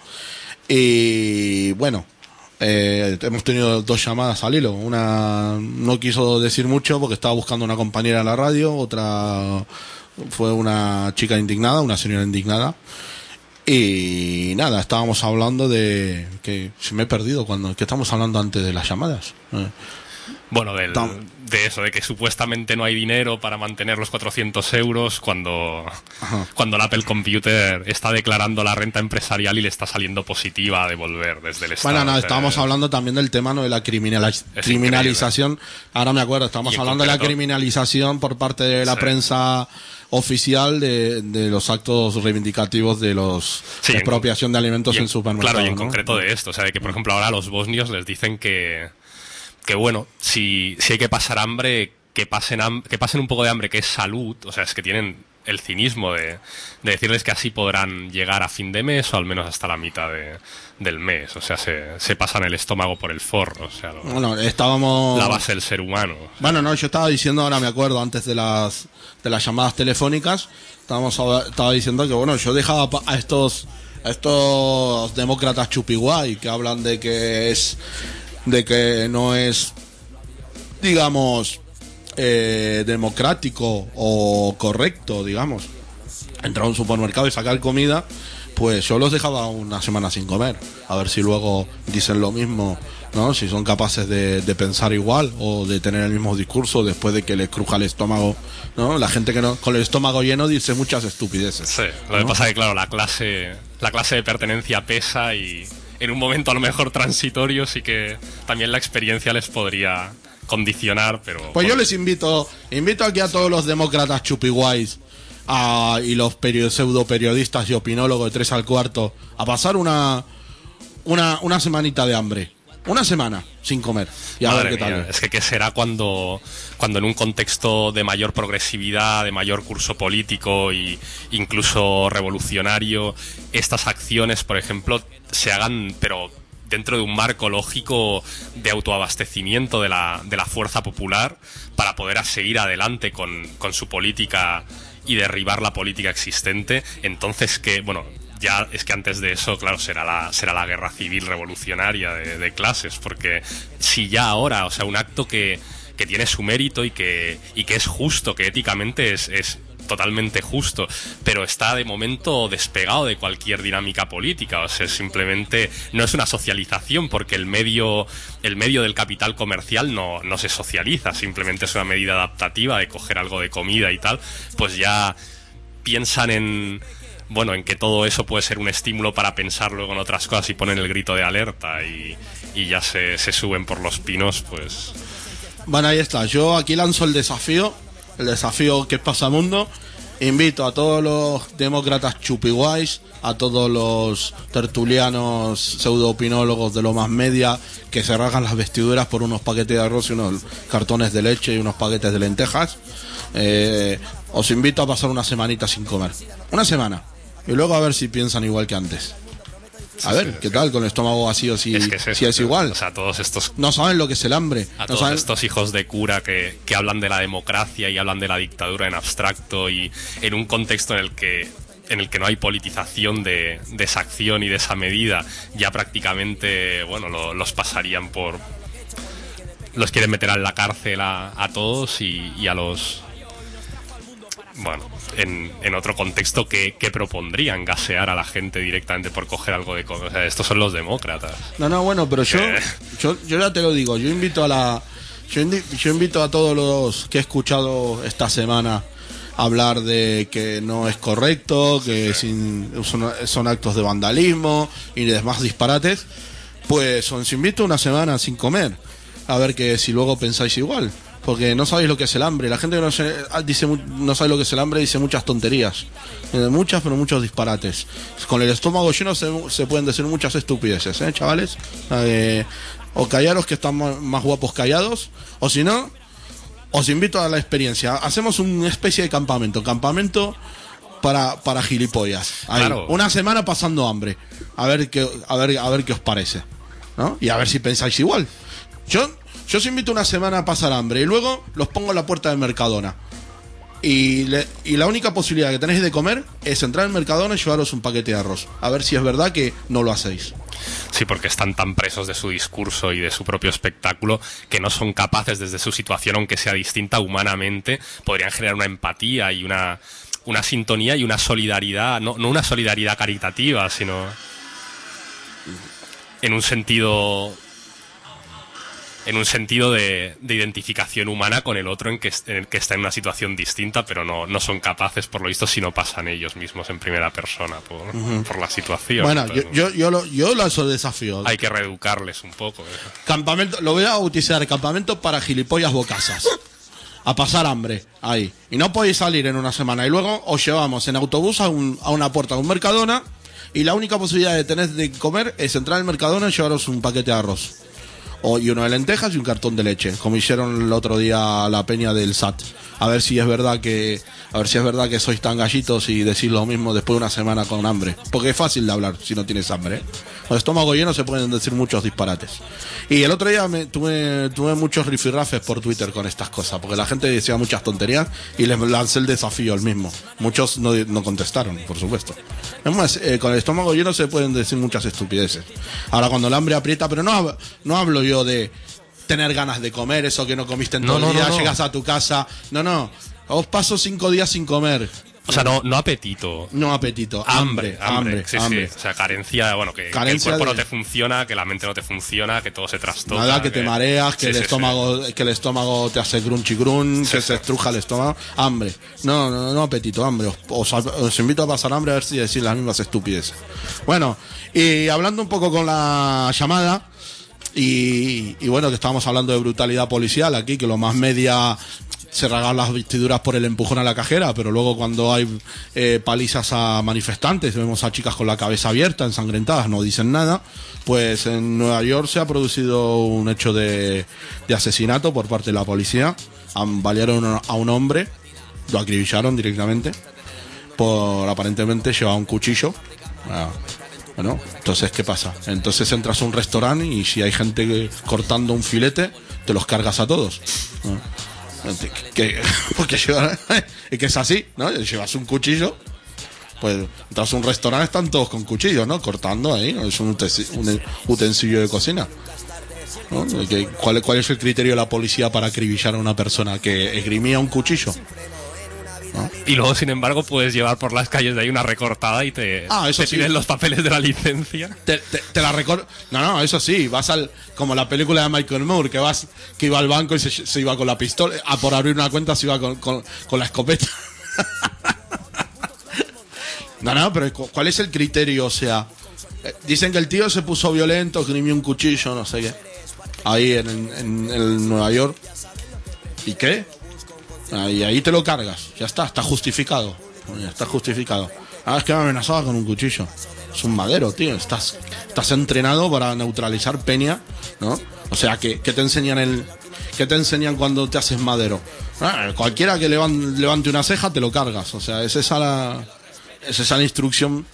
Y bueno, eh, hemos tenido dos llamadas al hilo. Una no quiso decir mucho porque estaba buscando una compañera en la radio, otra fue una chica indignada, una señora indignada. Y nada, estábamos hablando de que se me he perdido cuando que estamos hablando antes de las llamadas. Eh, Bueno, del- Tam- de eso, de que supuestamente no hay dinero para mantener los cuatrocientos euros cuando, Ajá. cuando el Apple Computer está declarando la renta empresarial y le está saliendo positiva a devolver desde el Estado. Bueno, no, O sea, estábamos hablando también del tema, ¿no? De la criminaliz- Es criminalización. Ahora me acuerdo, estábamos Y en hablando de la concreto- criminalización por parte de la Sí. prensa oficial de, de los actos reivindicativos de los Sí, de en expropiación de alimentos y en- en supermercados. Claro, y en ¿no? concreto de esto, o sea, de que por ejemplo ahora a los bosnios les dicen que, que bueno, si, si hay que pasar hambre, que pasen, ham- que pasen un poco de hambre, que es salud, o sea, es que tienen el cinismo de, de decirles que así podrán llegar a fin de mes o al menos hasta la mitad de, del mes, o sea, se, se pasan el estómago por el forro, o sea, lo- Bueno, estábamos... la base del ser humano. Bueno, no, yo estaba diciendo, ahora me acuerdo, antes de las de las llamadas telefónicas, estábamos hab- estaba diciendo que, bueno, yo dejaba pa- a estos a estos demócratas chupiguay que hablan de que es de que no es, digamos, eh, democrático o correcto, digamos, entrar a un supermercado y sacar comida, pues yo los dejaba una semana sin comer, a ver si luego dicen lo mismo, ¿no? Si son capaces de, de pensar igual o de tener el mismo discurso después de que les cruja el estómago, ¿no? La gente que no con el estómago lleno dice muchas estupideces. Sí, lo que ¿no? pasa es que, claro, la clase, la clase de pertenencia pesa y en un momento a lo mejor transitorio sí que también la experiencia les podría condicionar, pero... Pues yo bueno, les invito, invito aquí a todos los demócratas chupiguays a, y los perio, pseudo periodistas y opinólogos de tres al cuarto a pasar una, una, una semanita de hambre. Una semana sin comer. Y a madre ver qué mía, tal. es que qué será cuando, cuando en un contexto de mayor progresividad, de mayor curso político e incluso revolucionario, estas acciones, por ejemplo, se hagan, pero dentro de un marco lógico de autoabastecimiento de la, de la fuerza popular para poder seguir adelante con, con su política y derribar la política existente. Entonces, que, bueno, ya es que antes de eso, claro, será la, será la guerra civil revolucionaria de, de clases, porque si ya ahora, o sea, un acto que, que tiene su mérito y que, y que es justo, que éticamente es, es totalmente justo, pero está de momento despegado de cualquier dinámica política, o sea, simplemente no es una socialización, porque el medio, el medio del capital comercial no, no se socializa, simplemente es una medida adaptativa de coger algo de comida y tal, pues ya piensan en, bueno, en que todo eso puede ser un estímulo para pensar luego en otras cosas y ponen el grito de alerta y, y ya se, se suben por los pinos, pues... Bueno, ahí está. Yo aquí lanzo el desafío, el desafío que es Pasamundo, invito a todos los demócratas chupiguays, a todos los tertulianos pseudo-opinólogos de lo más media que se rasgan las vestiduras por unos paquetes de arroz y unos cartones de leche y unos paquetes de lentejas. Eh, os invito a pasar una semanita sin comer. Una semana. Y luego a ver si piensan igual que antes. A ver, ¿qué tal con el estómago vacío si es, que es, eso, si es igual? O sea, todos estos... No saben lo que es el hambre. A no todos saben... estos hijos de cura que, que hablan de la democracia y hablan de la dictadura en abstracto y en un contexto en el que en el que no hay politización de, de esa acción y de esa medida, ya prácticamente, bueno, lo, los pasarían por... Los quieren meter en la cárcel a, a todos y, y a los... Bueno, en, en otro contexto que, que propondrían gasear a la gente directamente por coger algo de comer. O sea, estos son los demócratas. No, no, bueno, pero yo, Eh. yo, yo ya te lo digo, yo invito a la, yo, indi- yo invito a todos los que he escuchado esta semana hablar de que no es correcto, que sin, son, son actos de vandalismo y demás disparates, pues os invito una semana sin comer, a ver que si luego pensáis igual. Porque no sabéis lo que es el hambre. La gente que no, se, dice, no sabe lo que es el hambre dice muchas tonterías. Eh, muchas, pero muchos disparates. Con el estómago lleno se, se pueden decir muchas estupideces, ¿eh, chavales? Eh, o callaros, que están más, más guapos callados. O si no, os invito a la experiencia. Hacemos una especie de campamento. Campamento para, para gilipollas. Ahí, Claro. Una semana pasando hambre. A ver qué, a ver, a ver qué os parece, ¿no? Y a ver si pensáis igual. Yo... Yo os invito una semana a pasar hambre y luego los pongo en la puerta de Mercadona. Y, le, y la única posibilidad que tenéis de comer es entrar en Mercadona y llevaros un paquete de arroz. A ver si es verdad que no lo hacéis. Sí, porque están tan presos de su discurso y de su propio espectáculo que no son capaces, desde su situación, aunque sea distinta humanamente, podrían generar una empatía y una, una sintonía y una solidaridad, no, no una solidaridad caritativa, sino en un sentido... en un sentido de, de identificación humana con el otro en, que, en el que está en una situación distinta, pero no, no son capaces, por lo visto, si no pasan ellos mismos en primera persona por, uh-huh. por la situación. Bueno, Entonces, yo, yo, yo, lo, yo lanzo desafío. Hay que reeducarles un poco. ¿eh? Campamento, lo voy a bautizar campamento para gilipollas bocazas. A pasar hambre, ahí. Y no podéis salir en una semana. Y luego os llevamos en autobús a, un, a una puerta de un Mercadona y la única posibilidad de tener de comer es entrar al Mercadona y llevaros un paquete de arroz. O, y uno de lentejas y un cartón de leche, como hicieron el otro día la peña del S A T. A ver si es verdad que, a ver si es verdad que sois tan gallitos y decís lo mismo después de una semana con hambre. Porque es fácil de hablar si no tienes hambre, ¿eh? Con el estómago lleno se pueden decir muchos disparates. Y el otro día me, tuve, tuve muchos rifirrafes por Twitter con estas cosas, porque la gente decía muchas tonterías y les lancé el desafío el mismo. Muchos no, no contestaron, por supuesto. Es más, eh, con el estómago lleno se pueden decir muchas estupideces. Ahora cuando el hambre aprieta, pero no, no hablo yo de tener ganas de comer, eso que no comiste en todo no, el día, no, no. llegas a tu casa. No, no. Os paso cinco días sin comer. O sea, no, no apetito. No apetito. Hambre, hambre, hambre. Sí, hambre. sí. O sea, carencia, bueno, que, Carencia que el cuerpo de... no te funciona, que la mente no te funciona, que todo se trastoca. Nada, que, que te mareas, que sí, el sí, estómago, sí. que el estómago te hace grunchy grun, Sí, que sí. se estruja el estómago. Hambre. No, no, no apetito, hambre. Os, os, os invito a pasar hambre a ver si decís las mismas estupideces. Bueno, y hablando un poco con la llamada, y, y bueno, que estábamos hablando de brutalidad policial aquí, que lo más media se rasgan las vestiduras por el empujón a la cajera, pero luego cuando hay eh, palizas a manifestantes, vemos a chicas con la cabeza abierta, ensangrentadas, no dicen nada. Pues en Nueva York se ha producido un hecho de, de asesinato por parte de la policía. Han, balearon a un hombre, lo acribillaron directamente, por aparentemente llevaba un cuchillo. Ah, bueno, entonces ¿qué pasa? Entonces entras a un restaurante y si hay gente que, cortando un filete, te los cargas a todos. Ah. Que, porque lleva, que es así, ¿no? Llevas un cuchillo, pues entras a un restaurante, están todos con cuchillos, ¿no? Cortando ahí, es un utensilio, un utensilio de cocina, ¿no? ¿Cuál, ¿Cuál es el criterio de la policía para acribillar a una persona que esgrimía un cuchillo? ¿No? Y luego, sin embargo, puedes llevar por las calles de ahí una recortada y te, ah, eso te sí. piden los papeles de la licencia. Te, te, te la recor... No, no, eso sí, vas al... Como la película de Michael Moore, que vas que iba al banco y se, se iba con la pistola, a por abrir una cuenta se iba con, con, con la escopeta. No, no, pero ¿cuál es el criterio? O sea, eh, dicen que el tío se puso violento, esgrimió un cuchillo, no sé qué. Ahí en, en, en Nueva York. ¿Y qué? Y ahí te lo cargas, ya está, está justificado. Oye, está justificado. Ah, es que me amenazaba con un cuchillo. Es un madero, tío. Estás, estás entrenado para neutralizar peña, ¿no? O sea, que, que te enseñan el, que te enseñan cuando te haces madero. Ah, cualquiera que levan, levante una ceja te lo cargas. O sea, es esa la, es esa la instrucción.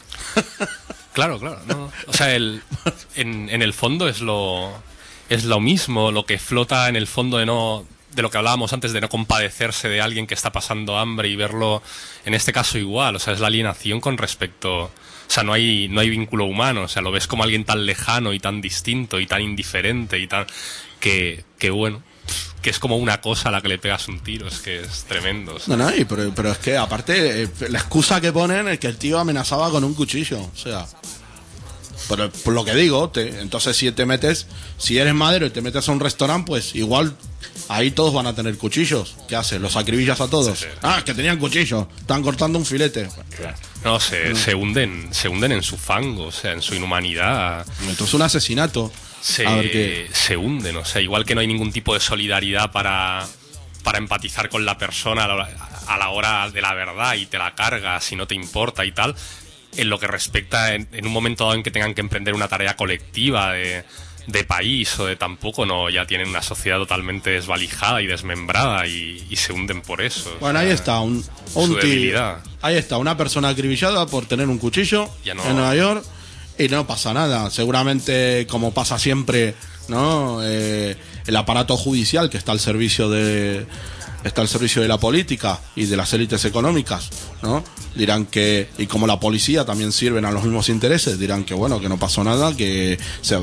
Claro, claro. No. O sea, el, en, en el fondo es lo, es lo mismo, lo que flota en el fondo de no, de lo que hablábamos antes, de no compadecerse de alguien que está pasando hambre y verlo, en este caso igual. O sea, es la alienación con respecto. O sea, no hay, no hay vínculo humano. O sea, lo ves como alguien tan lejano y tan distinto y tan indiferente y tan, que, que bueno, que es como una cosa a la que le pegas un tiro. Es que es tremendo. O sea. No, no, y pero, pero es que aparte, eh, la excusa que ponen es que el tío amenazaba con un cuchillo. O sea, por, por lo que digo, te, entonces si te metes, si eres madero y te metes a un restaurante, pues igual ahí todos van a tener cuchillos. ¿Qué haces? ¿Los acribillas a todos? Sí, sí. Ah, es que tenían cuchillos, están cortando un filete. No, se, se hunden, se hunden en su fango, o sea, en su inhumanidad. Esto es un asesinato. Se, A ver qué. se hunden, o sea, igual que no hay ningún tipo de solidaridad para, para empatizar con la persona a la, a la hora de la verdad y te la cargas si no te importa y tal, en lo que respecta en, en un momento dado en que tengan que emprender una tarea colectiva de, de país o de tampoco, no, ya tienen una sociedad totalmente desvalijada y desmembrada y, y se hunden por eso. Bueno, o sea, ahí está, un, su un tío. debilidad. Ahí está, una persona acribillada por tener un cuchillo Ya no- en Nueva York y no pasa nada. Seguramente, como pasa siempre, ¿no? Eh, el aparato judicial que está al servicio de está al servicio de la política y de las élites económicas, ¿no? Dirán que, y como la policía también sirven a los mismos intereses, dirán que bueno, que no pasó nada, que se,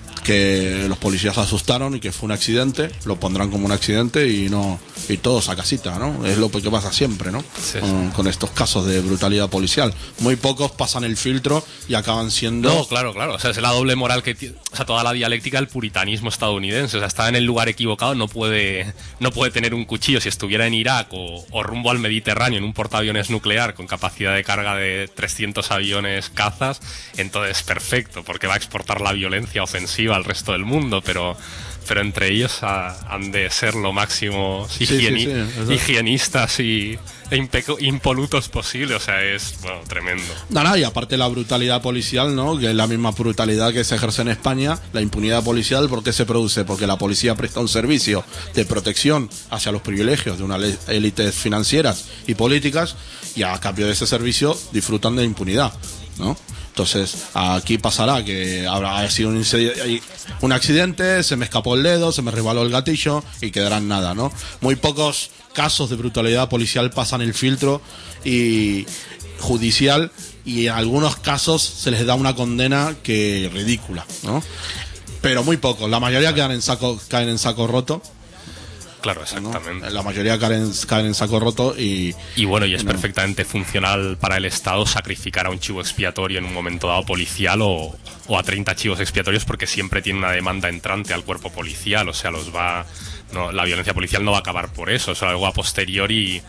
que los policías se asustaron y que fue un accidente, lo pondrán como un accidente y no y todos a casita, ¿no? Es lo que pasa siempre, ¿no? Sí, Con, sí. con estos casos de brutalidad policial. Muy pocos pasan el filtro y acaban siendo... No, claro, claro. O sea, es la doble moral que tiene. O sea, toda la dialéctica del puritanismo estadounidense. O sea, está en el lugar equivocado, no puede, no puede tener un cuchillo. Si estuviera en Irak o, o rumbo al Mediterráneo en un portaaviones nuclear con capacidad de carga de trescientos aviones cazas, entonces perfecto, porque va a exportar la violencia ofensiva al resto del mundo, pero. Pero entre ellos ha, han de ser lo máximo sí, higieni- sí, exacto. higienistas y e impeco- impolutos posible. O sea, es bueno, tremendo. No, no, y aparte la brutalidad policial, ¿no? Que es la misma brutalidad que se ejerce en España, la impunidad policial, ¿por qué se produce? Porque la policía presta un servicio de protección hacia los privilegios de unas élites financieras y políticas, y a cambio de ese servicio disfrutan de impunidad, ¿no? Entonces, aquí pasará que habrá sido un, incidi- un accidente, se me escapó el dedo, se me resbaló el gatillo y quedarán nada, ¿no? Muy pocos casos de brutalidad policial pasan el filtro y judicial, y en algunos casos se les da una condena que ridícula, ¿no? Pero muy pocos, la mayoría quedan en saco, caen en saco roto, Claro, ¿no? exactamente. La mayoría caen, caen en saco roto y... Y bueno, y es No. perfectamente funcional para el Estado sacrificar a un chivo expiatorio en un momento dado policial o, o a treinta chivos expiatorios, porque siempre tiene una demanda entrante al cuerpo policial. O sea, los va no, la violencia policial no va a acabar por eso. O sea, luego a posteriori,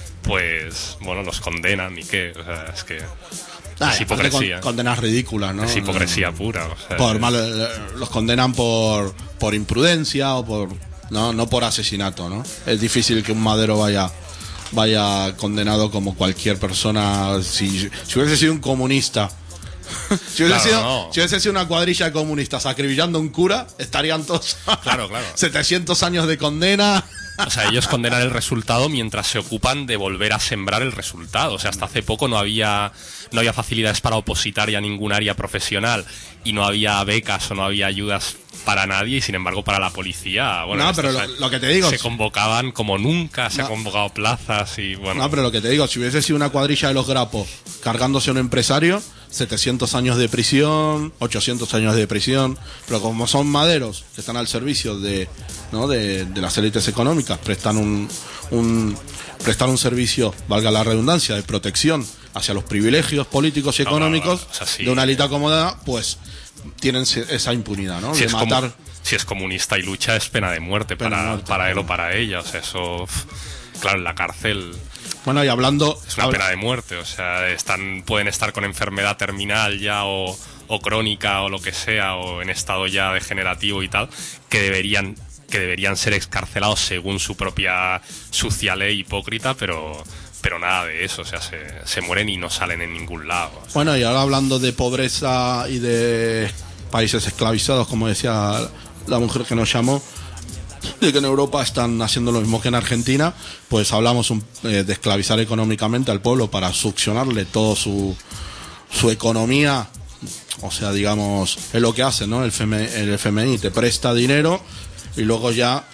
pues, bueno, los condenan y qué. O sea, es que Ah, es hipocresía. con- condenas ridículas, ¿no? Es hipocresía pura. O sea, Por es- mal, eh, los condenan por por imprudencia o por no no por asesinato, ¿no? Es difícil que un madero vaya vaya condenado como cualquier persona. Si, si hubiese sido un comunista, si hubiese, Claro, sido, no. si hubiese sido una cuadrilla de comunistas acribillando a un cura, estarían todos Claro, claro. setecientos años de condena. O sea, ellos condenan el resultado mientras se ocupan de volver a sembrar el resultado. O sea, hasta hace poco no había no había facilidades para opositarios a ningún área profesional y no había becas o no había ayudas para nadie, y sin embargo para la policía, bueno, No, esto, pero o sea, lo- lo que te digo se es- convocaban como nunca se No. ha convocado plazas y bueno. No, pero lo que te digo, si hubiese sido una cuadrilla de los grapos cargándose a un empresario, setecientos años de prisión, ochocientos años de prisión, pero como son maderos que están al servicio de, ¿no? de, de las élites económicas, prestan un, un prestan un servicio, valga la redundancia, de protección hacia los privilegios políticos y No, económicos no, no, o sea, sí. de una élite acomodada, pues tienen se- esa impunidad, ¿no? si, de es matar. comu- si es comunista y lucha es pena de muerte, Pena para, de muerte, para él claro. o para ella. O sea, eso, pf, claro, en la cárcel Bueno, y hablando... es una habla- pena de muerte. O sea, están pueden estar con enfermedad terminal ya o, o crónica o lo que sea, o en estado ya degenerativo y tal, que deberían que deberían ser excarcelados según su propia sucia ley hipócrita, pero pero nada de eso, o sea, se, se mueren y no salen en ningún lado. O sea. Bueno, y ahora hablando de pobreza y de países esclavizados, como decía la mujer que nos llamó, de que en Europa están haciendo lo mismo que en Argentina, pues hablamos un, eh, de esclavizar económicamente al pueblo para succionarle todo su, su economía. O sea, digamos, es lo que hace, ¿no? El F M I, el F M I te presta dinero y luego ya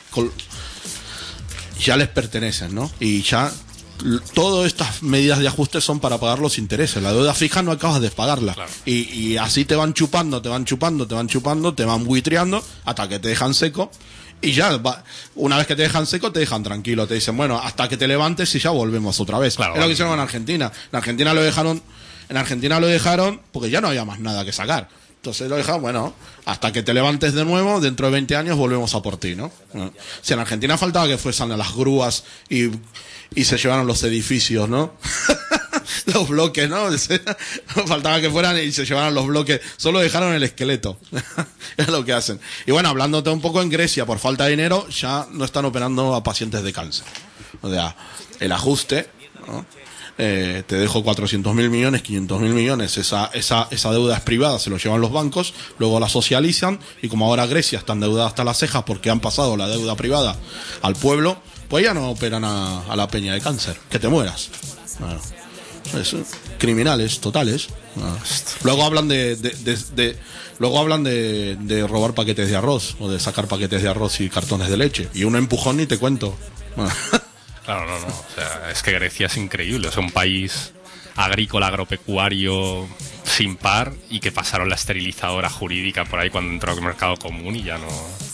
ya les pertenecen, ¿no? Y ya todas estas medidas de ajuste son para pagar los intereses. La deuda fija no acabas de pagarla. Claro. Y, y así te van chupando, te van chupando, te van chupando, te van buitreando hasta que te dejan seco. Y ya, va, una vez que te dejan seco, te dejan tranquilo. Te dicen, bueno, hasta que te levantes y ya volvemos otra vez. Claro, es lo que vale. hicieron en Argentina. En Argentina lo dejaron, en Argentina lo dejaron porque ya no había más nada que sacar. Entonces lo dejaron, bueno, hasta que te levantes de nuevo, dentro de veinte años volvemos a por ti, ¿no? Bueno, si en Argentina faltaba que fuesen a las grúas y, y se llevaron los edificios, ¿no? Los bloques, ¿no? Faltaba que fueran y se llevaran los bloques. Solo dejaron el esqueleto. Es lo que hacen. Y bueno, hablándote un poco, en Grecia, por falta de dinero, ya no están operando a pacientes de cáncer. O sea, el ajuste, ¿no? Eh, te dejo cuatrocientos mil millones, quinientos mil millones, esa, esa, esa deuda es privada, se lo llevan los bancos, luego la socializan, y como ahora Grecia está endeudada hasta las cejas porque han pasado la deuda privada al pueblo, pues ya no operan a, a la peña de cáncer, que te mueras. Bueno, es, criminales totales. Bueno. Luego hablan de, de, de, de luego hablan de, de robar paquetes de arroz, o de sacar paquetes de arroz y cartones de leche, y un empujón ni te cuento. Bueno. Claro, no, no. O sea, es que Grecia es increíble. Es un país agrícola, agropecuario sin par y que pasaron la esterilizadora jurídica por ahí cuando entró al mercado común y ya no,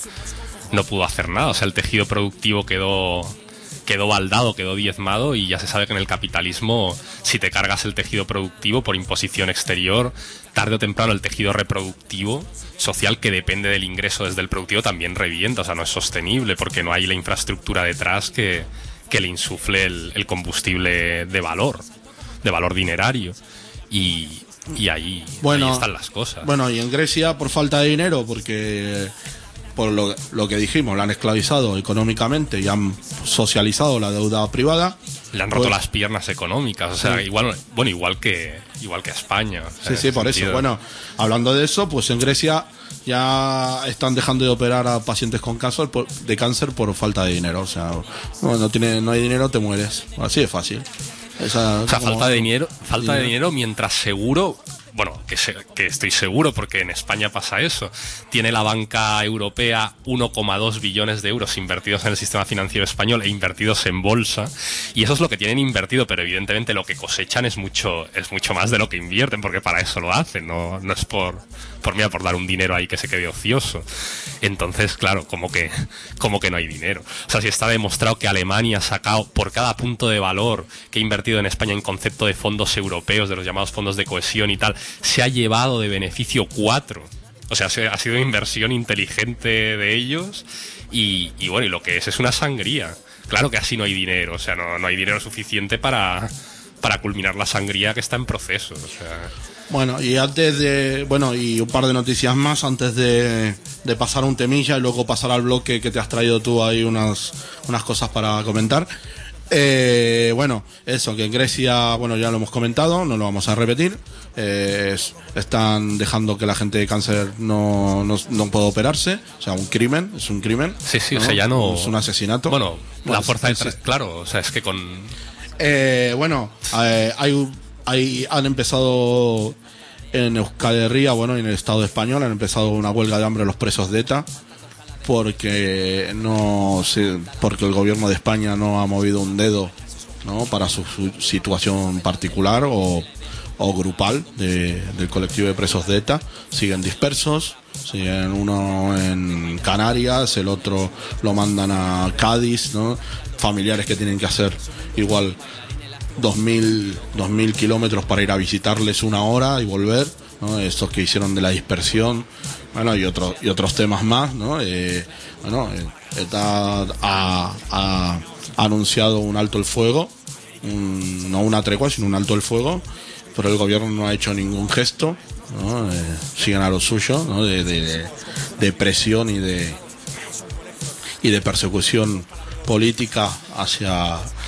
no pudo hacer nada. O sea, el tejido productivo quedó, quedó baldado, quedó diezmado y ya se sabe que en el capitalismo, si te cargas el tejido productivo por imposición exterior, tarde o temprano el tejido reproductivo social, que depende del ingreso desde el productivo, también revienta. O sea, no es sostenible porque no hay la infraestructura detrás que... que le insufle el, el combustible de valor, de valor dinerario. Y, y ahí, bueno, ahí están las cosas. Bueno, y en Grecia por falta de dinero, porque por lo, lo que dijimos, la han esclavizado económicamente y han socializado la deuda privada. Le han roto pues, las piernas económicas, o sea, sí. igual, bueno, igual que igual que España. O sea, Sí, sí, por sentido. eso. Bueno, hablando de eso, pues en Grecia ya están dejando de operar a pacientes con cáncer por, de cáncer por falta de dinero. O sea, no, no, tiene, no hay dinero, te mueres. Así de fácil. Esa, O sea, como, falta de dinero, falta dinero. de dinero mientras seguro, bueno, que, se, que estoy seguro porque en España pasa eso. Tiene la banca europea uno coma dos billones de euros invertidos en el sistema financiero español e invertidos en bolsa, y eso es lo que tienen invertido, pero evidentemente lo que cosechan es mucho es mucho más de lo que invierten, porque para eso lo hacen, no, no es por por mira, por dar un dinero ahí que se quede ocioso. Entonces, claro, como que como que no hay dinero. O sea, si está demostrado que Alemania ha sacado por cada punto de valor que ha invertido en España en concepto de fondos europeos, de los llamados fondos de cohesión y tal, se ha llevado de beneficio cuatro. O sea, ha sido una inversión inteligente de ellos y, y bueno, y lo que es es una sangría. Claro que así no hay dinero, o sea, no, no hay dinero suficiente para, para culminar la sangría que está en proceso. O sea... Bueno, y antes de, bueno, y un par de noticias más antes de, de pasar un temilla y luego pasar al bloque que te has traído tú ahí unas, unas cosas para comentar. Eh, bueno, eso, que en Grecia, bueno, ya lo hemos comentado, no lo vamos a repetir. Eh, es, están dejando que la gente de cáncer no, no, no pueda operarse, o sea, un crimen, es un crimen. Sí, sí, ¿no? o sea, ya no... Es un asesinato. Bueno, Bueno, la fuerza de... sí, sí. Claro, o sea, es que con... Eh, bueno, eh, hay, hay, han empezado en Euskal Herria, bueno, en el Estado español, han empezado una huelga de hambre los presos de ETA, porque no se, porque el gobierno de España no ha movido un dedo, ¿no?, para su, su situación particular o, o grupal de, del colectivo de presos de ETA. Siguen dispersos, siguen uno en Canarias, el otro lo mandan a Cádiz, ¿no? Familiares que tienen que hacer igual dos mil kilómetros para ir a visitarles una hora y volver, ¿no? Estos que hicieron de la dispersión, bueno, y otros y otros temas más, ¿no? Eh, bueno, ETA ha, ha, ha anunciado un alto el fuego, un, no una tregua, sino un alto el fuego, pero el gobierno no ha hecho ningún gesto, ¿no? Eh, siguen a lo suyo, ¿no? de, de, de presión y de y de persecución política hacia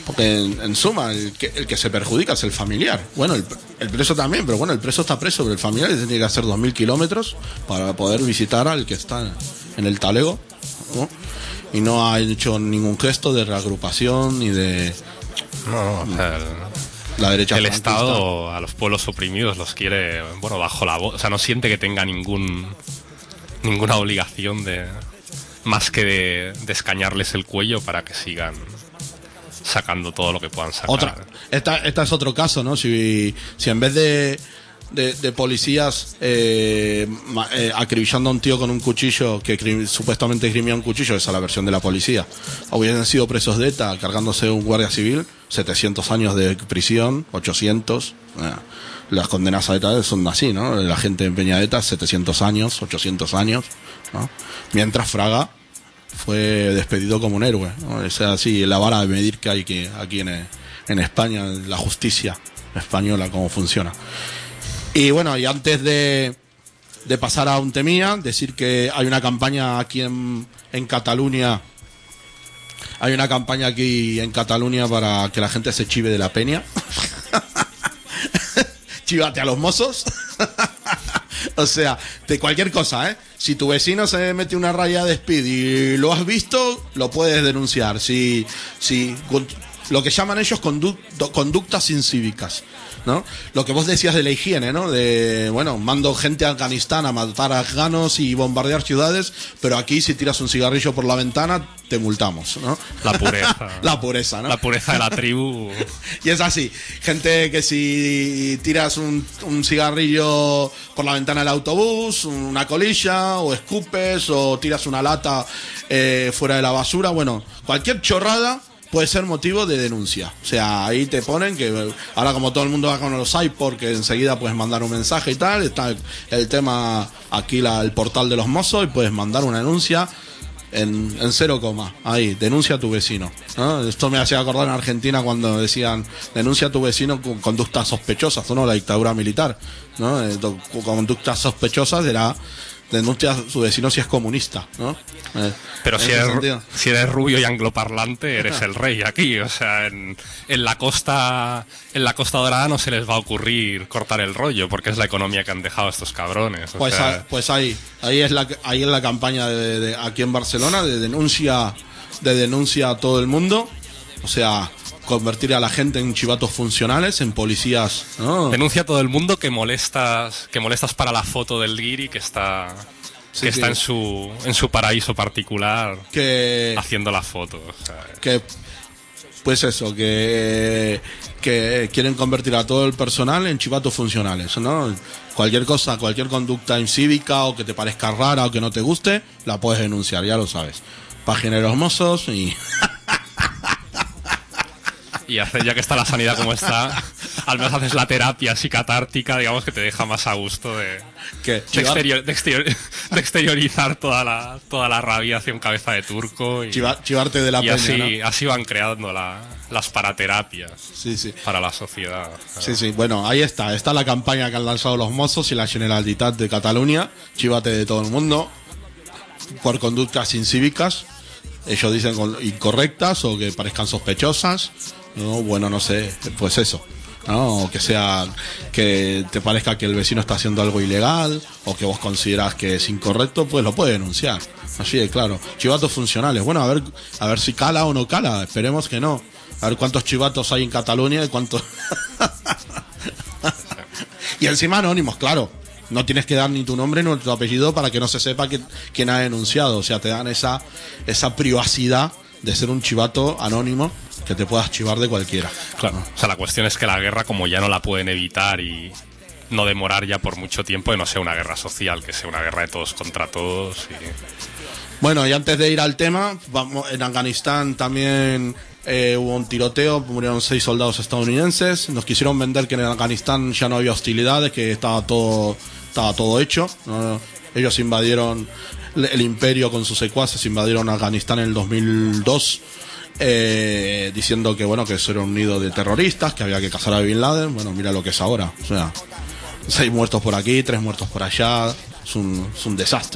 Porque en, en suma, el que, el que se perjudica es el familiar. Bueno, el, el preso también, pero bueno, el preso está preso, pero el familiar tiene que hacer dos mil kilómetros para poder visitar al que está en el talego, ¿no? Y no ha hecho ningún gesto de reagrupación ni de... No, no, o sea, el, la derecha el franquista. Estado a los pueblos oprimidos los quiere, bueno, bajo la voz. O sea, no siente que tenga ningún ninguna obligación de más que de, de escañarles el cuello para que sigan sacando todo lo que puedan sacar. Otra, esta, esta es otro caso, ¿no? Si, si en vez de, de, de policías eh, ma- eh, acribillando a un tío con un cuchillo que cri- supuestamente crimea un cuchillo, esa es la versión de la policía, hubiesen sido presos de ETA cargándose un guardia civil, setecientos años de prisión, ochocientos. Eh, las condenas a ETA son así, ¿no? La gente empeñada de ETA, setecientos años, ochocientos años, ¿no? Mientras Fraga fue despedido como un héroe, ¿no? Es así la vara de medir que hay que aquí en, en España, la justicia española, cómo funciona. Y bueno, y antes de, de pasar a un temía, decir que hay una campaña aquí en, en Cataluña, hay una campaña aquí en Cataluña para que la gente se chive de la peña. Chívate a los mozos. O sea, de cualquier cosa, ¿eh? Si tu vecino se mete una raya de speed y lo has visto, lo puedes denunciar. Si, si lo que llaman ellos condu- conductas incívicas, ¿no? Lo que vos decías de la higiene, ¿no? De, bueno, mando gente a Afganistán a matar a afganos y bombardear ciudades, pero aquí si tiras un cigarrillo por la ventana, te multamos, ¿no? La pureza. La pureza, ¿no? La pureza de la tribu. Y es así, gente que si tiras un, un cigarrillo por la ventana del autobús, una colilla, o escupes, o tiras una lata eh, fuera de la basura, bueno, cualquier chorrada puede ser motivo de denuncia. O sea, ahí te ponen que ahora como todo el mundo va con los iPod, que enseguida puedes mandar un mensaje y tal, está el, el tema aquí, la, el portal de los mozos, y puedes mandar una denuncia en, en cero coma, ahí, denuncia a tu vecino, ¿no? Esto me hacía acordar en Argentina cuando decían denuncia a tu vecino con conductas sospechosas, ¿no? La dictadura militar, ¿no? Eh, Conductas sospechosas era denuncia a su vecino si es comunista, ¿no? Eh, Pero en si ese eres, sentido. si eres rubio y angloparlante, eres el rey aquí. O sea, en, en la costa en la Costa Dorada no se les va a ocurrir cortar el rollo, porque es la economía que han dejado estos cabrones. O Pues, sea, a- pues ahí, ahí es la ahí es la campaña de, de- aquí en Barcelona de denuncia, de denuncia a todo el mundo, o sea, convertir a la gente en chivatos funcionales, en policías, ¿no? denuncia a todo el mundo que molestas que molestas para la foto del guiri que está Sí, que sí. está en su en su paraíso particular que haciendo la foto. O sea, que pues eso, que que quieren convertir a todo el personal en chivatos funcionales, ¿no? Cualquier cosa, cualquier conducta incívica o que te parezca rara o que no te guste, la puedes denunciar, ya lo sabes. Página de los mozos y y hace, ya que está la sanidad como está, al menos haces la terapia así catártica, digamos, que te deja más a gusto de, que de, chivar- exterior- de exterior- de exteriorizar toda la, toda la rabia hacia un cabeza de turco. Y, chiva- chivarte de la y peña, así, ¿no? así van creando la- las paraterapias Sí, sí. para la sociedad. Sí, sí, bueno, ahí está. Está la campaña que han lanzado los mozos y la Generalitat de Cataluña. Chívate de todo el mundo por conductas incívicas. Ellos dicen con- incorrectas o que parezcan sospechosas. No, bueno, no sé, pues eso. ¿No? O que sea, que te parezca que el vecino está haciendo algo ilegal o que vos consideras que es incorrecto, pues lo puede denunciar. Así de claro. Chivatos funcionales. Bueno, a ver, a ver si cala o no cala. Esperemos que no. A ver cuántos chivatos hay en Cataluña y cuántos... Y encima anónimos, claro. No tienes que dar ni tu nombre ni tu apellido para que no se sepa que- quién ha denunciado. O sea, te dan esa, esa privacidad de ser un chivato anónimo que te puedas chivar de cualquiera. Claro. O sea, la cuestión es que la guerra, como ya no la pueden evitar y no demorar ya por mucho tiempo, que no sea una guerra social, que sea una guerra de todos contra todos. Y... Bueno, y antes de ir al tema, vamos, en Afganistán también eh, hubo un tiroteo, murieron seis soldados estadounidenses. Nos quisieron vender que en Afganistán ya no había hostilidades, que estaba todo, estaba todo hecho, ¿no? Ellos invadieron el, el imperio con sus secuaces, invadieron Afganistán en el dos mil dos. Eh, diciendo que bueno que eso era un nido de terroristas, que había que cazar a Bin Laden. Bueno, mira lo que es ahora, o sea, seis muertos por aquí, tres muertos por allá, es un, es un desastre,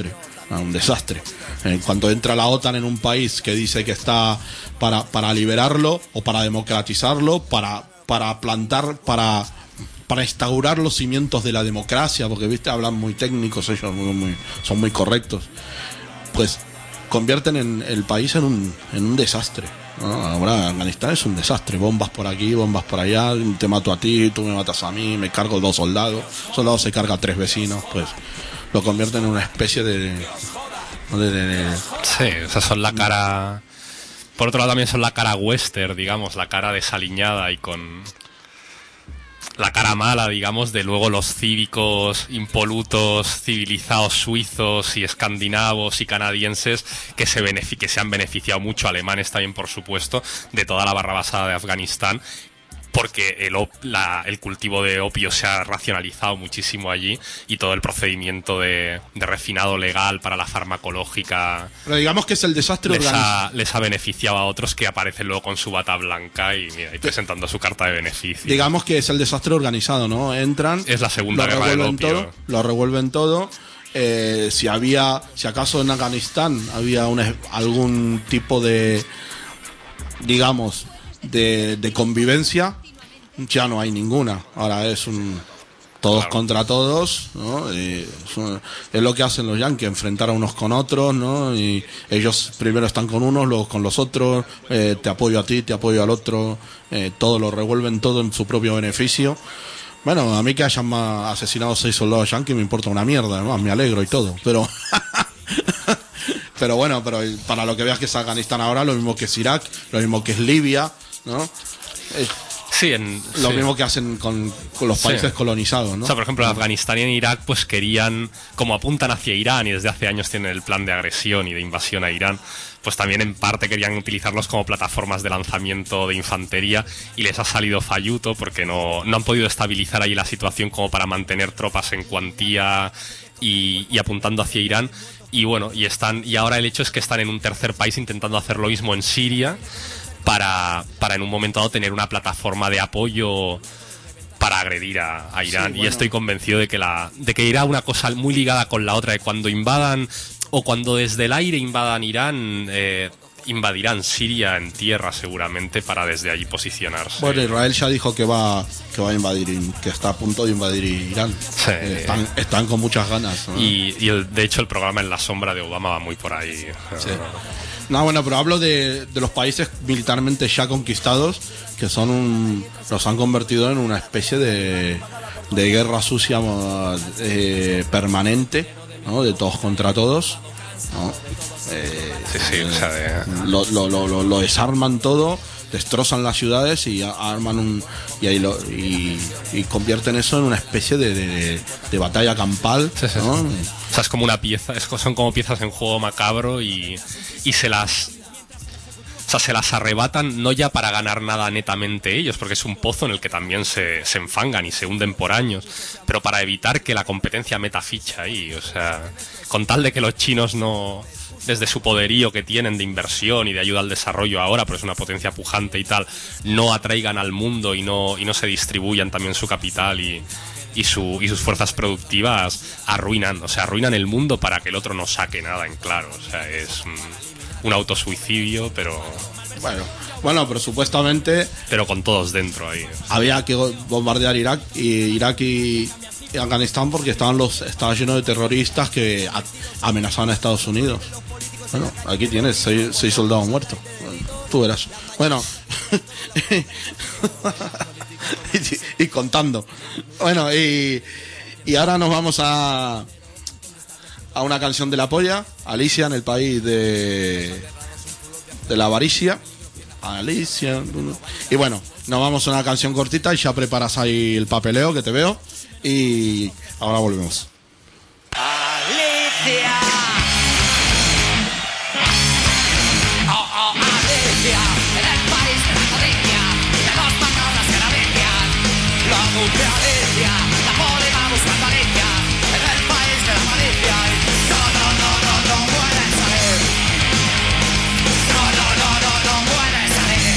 un desastre. En cuanto entra la OTAN en un país que dice que está para, para liberarlo o para democratizarlo, para, para plantar, para, para instaurar los cimientos de la democracia, porque viste, hablan muy técnicos, ellos muy, muy, son muy correctos, pues convierten en el país en un, en un desastre, ¿no? Ahora Afganistán es un desastre, bombas por aquí, bombas por allá, te mato a ti, tú me matas a mí, me cargo dos soldados, soldado se carga a tres vecinos, pues lo convierten en una especie de... de, de, de sí, o sea, son la cara... Por otro lado también son la cara western, digamos, la cara desaliñada y con... la cara mala, digamos, de luego los cívicos impolutos, civilizados suizos y escandinavos y canadienses que se, benefic- que se han beneficiado mucho, alemanes también, por supuesto, de toda la barra basada de Afganistán, porque el, op- la, el cultivo de opio se ha racionalizado muchísimo allí y todo el procedimiento de, de refinado legal para la farmacológica Pero digamos que es el desastre les organizado. ha, les ha beneficiado a otros que aparecen luego con su bata blanca y, mira, y presentando su carta de beneficio. Digamos que es el desastre organizado, ¿no? Entran, Es la segunda lo guerra del revuelven opio. todo, lo revuelven todo. Eh, si había, si acaso en Afganistán había una, algún tipo de, digamos, de, de convivencia, ya no hay ninguna. Ahora es un todos Claro. contra todos, ¿no? Y es, un- es lo que hacen los yanquis, enfrentar a unos con otros, ¿no? Y ellos primero están con unos, luego con los otros, eh, te apoyo a ti, te apoyo al otro, eh, todo lo revuelven todo en su propio beneficio. Bueno, a mí que hayan más asesinado seis soldados yanquis me importa una mierda, además me alegro y todo, pero pero bueno, pero para lo que veas que es Afganistán ahora, lo mismo que es Irak, lo mismo que es Libia, ¿no? Eh, Sí, en, lo sí. mismo que hacen con, con los Sí. países colonizados, ¿no? O sea, por ejemplo, en Afganistán y en Irak pues querían, como apuntan hacia Irán y desde hace años tienen el plan de agresión y de invasión a Irán, pues también en parte querían utilizarlos como plataformas de lanzamiento de infantería y les ha salido falluto porque no, no han podido estabilizar ahí la situación como para mantener tropas en cuantía y, y apuntando hacia Irán. Y bueno, y están y ahora el hecho es que están en un tercer país intentando hacer lo mismo en Siria para, para en un momento dado tener una plataforma de apoyo para agredir a, a Irán. Sí, Y bueno. estoy convencido de que la de que irá una cosa muy ligada con la otra, de cuando invadan o cuando desde el aire invadan Irán, eh, invadirán Siria en tierra seguramente para desde allí posicionarse. Bueno, Israel ya dijo que va que va a invadir, que está a punto de invadir Irán. Sí. Eh, están, están con muchas ganas, ¿no? Y, y el- de hecho el programa En la sombra de Obama va muy por ahí. Sí. No, bueno, pero hablo de, de los países militarmente ya conquistados, que son un, los han convertido en una especie de, de guerra sucia eh, permanente, ¿no? De todos contra todos, ¿no? Eh, Sí, sí, o sea, de- lo, lo, lo, lo- lo desarman todo, destrozan las ciudades y a- arman un y ahí lo, y, y convierten eso en una especie de, de, de batalla campal, Sí, sí, ¿no? sí. O sea, es como una pieza, es, co- son como piezas en juego macabro y, y se las... O sea, se las arrebatan no ya para ganar nada netamente ellos, porque es un pozo en el que también se, se enfangan y se hunden por años, pero para evitar que la competencia meta ficha ahí, o sea, con tal de que los chinos no, desde su poderío que tienen de inversión y de ayuda al desarrollo ahora, pero es una potencia pujante y tal, no atraigan al mundo y no, y no se distribuyan también su capital y, y, su, y sus fuerzas productivas, arruinan, o sea, arruinan el mundo para que el otro no saque nada en claro, o sea, es un, un autosuicidio, pero, Bueno, bueno, pero supuestamente pero con todos dentro ahí. había que bombardear Irak y Irak y, y Afganistán porque estaban los estaba lleno de terroristas que a- amenazaban a Estados Unidos. Bueno, aquí tienes seis, seis soldados muertos. Bueno, tú verás. Bueno, y, y contando. Bueno, y, y ahora nos vamos a a una canción de la polla, Alicia en el país de de la avaricia. Alicia. Y bueno, nos vamos a una canción cortita y ya preparas ahí el papeleo que te veo. Y ahora volvemos. Alicia. Oh, oh, Alicia, en el país de la codicia, de dos manolas que la vician. La dulce Alicia, la poli va buscando Alicia, en el país de la malicia. No, no, no, no, no puede salir. No, no, no, no, no puede salir.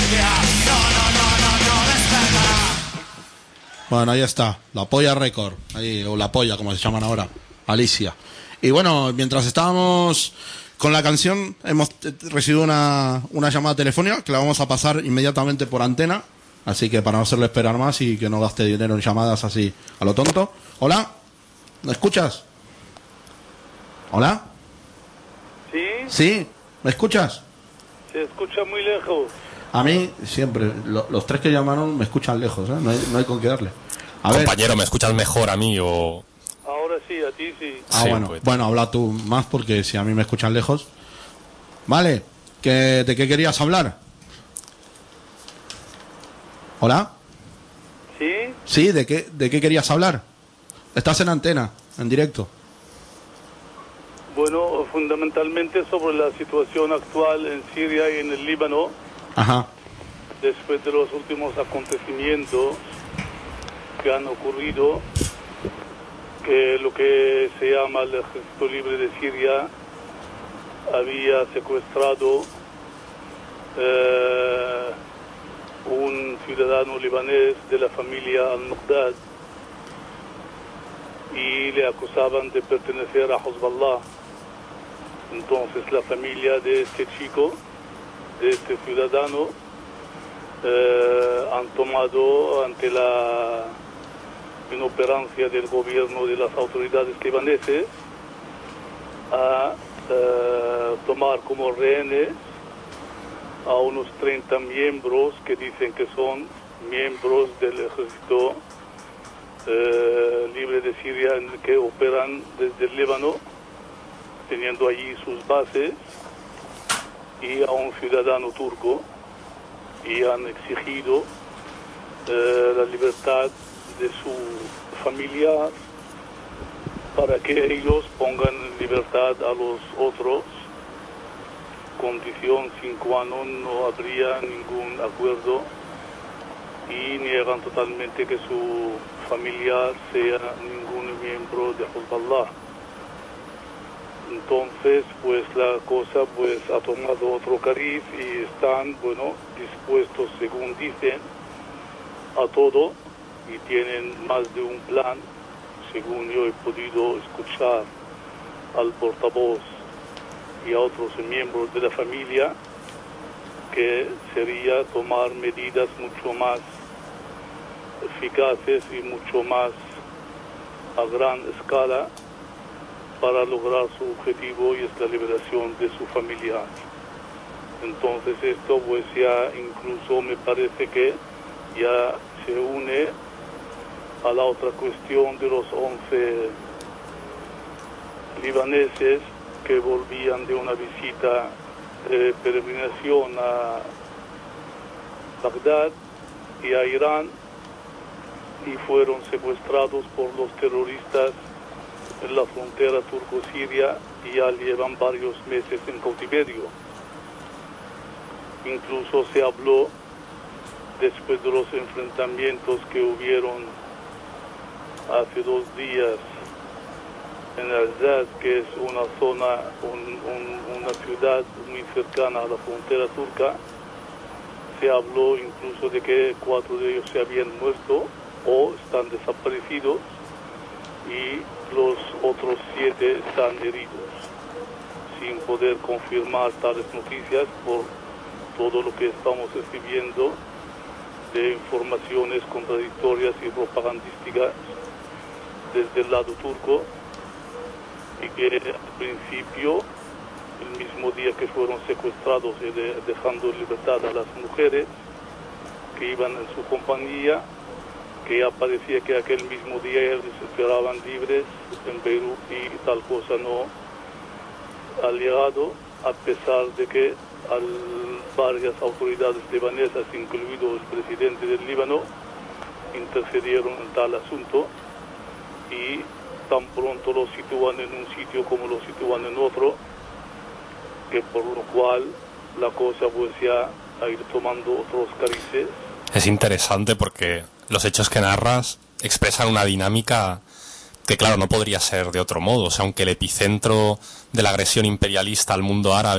Siria. No, no, no, no, no despertará. Bueno, ahí está, la Polla Record, ahí, o la Polla, como se llaman ahora, Alicia. Y bueno, mientras estábamos con la canción, hemos recibido una, una llamada telefónica que la vamos a pasar inmediatamente por antena, así que para no hacerle esperar más y que no gaste dinero en llamadas así a lo tonto. Hola, ¿me escuchas? Hola. ¿Sí? ¿Sí? ¿Me escuchas? Se escucha muy lejos. A mí siempre, lo, los tres que llamaron me escuchan lejos, ¿eh? No hay, no hay con qué darle. A ver. Compañero, ¿me escuchas mejor a mí o...? Ahora sí, a ti sí. Ah, Sí, bueno, pues. bueno, habla tú más porque si a mí me escuchan lejos. Vale, ¿qué, ¿de qué querías hablar? ¿Hola? ¿Sí? Sí, ¿de qué, ¿de qué querías hablar? Estás en antena, en directo. Bueno, fundamentalmente sobre la situación actual en Siria y en el Líbano, Ajá, después de los últimos acontecimientos que han ocurrido, que lo que se llama el Ejército Libre de Siria había secuestrado eh, un ciudadano libanés de la familia al-Muqdad y le acusaban de pertenecer a Hezbollah. Entonces la familia de este chico, de este ciudadano, eh, han tomado ante la inoperancia del gobierno de las autoridades libaneses a eh, tomar como rehenes a unos treinta miembros que dicen que son miembros del ejército eh, libre de Siria, en el que operan desde el Líbano, teniendo allí sus bases, y a un ciudadano turco, y han exigido eh, la libertad de su familiar para que ellos pongan en libertad a los otros. Condición sin qua non, no habría ningún acuerdo, y niegan totalmente que su familiar sea ningún miembro de Hezbollah. Entonces, pues la cosa pues ha tomado otro cariz y están, bueno, dispuestos, según dicen, a todo, y tienen más de un plan, según yo he podido escuchar al portavoz y a otros miembros de la familia, que sería tomar medidas mucho más eficaces y mucho más a gran escala para lograr su objetivo, y es la liberación de su familiar. Entonces esto pues ya incluso me parece que ya se une a la otra cuestión de los once libaneses que volvían de una visita de peregrinación a Bagdad y a Irán, y fueron secuestrados por los terroristas en la frontera turco-siria, y ya llevan varios meses en cautiverio. Incluso se habló, después de los enfrentamientos que hubieron hace dos días en Azaz, que es una zona, un, un, una ciudad muy cercana a la frontera turca, se habló incluso de que cuatro de ellos se habían muerto o están desaparecidos, y los otros siete están heridos, sin poder confirmar tales noticias por todo lo que estamos recibiendo de informaciones contradictorias y propagandísticas desde el lado turco, y que al principio, el mismo día que fueron secuestrados y de, dejando en libertad a las mujeres que iban en su compañía, que ya parecía que aquel mismo día ya les esperaban libres en Beirut, y tal cosa no ha llegado, a pesar de que al, varias autoridades libanesas, incluido el presidente del Líbano, intercedieron en tal asunto, y tan pronto lo sitúan en un sitio como lo sitúan en otro, que por lo cual la cosa pues ya ha ido tomando otros carices. Es interesante porque los hechos que narras expresan una dinámica que, claro, no podría ser de otro modo. O sea, aunque el epicentro de la agresión imperialista al mundo árabe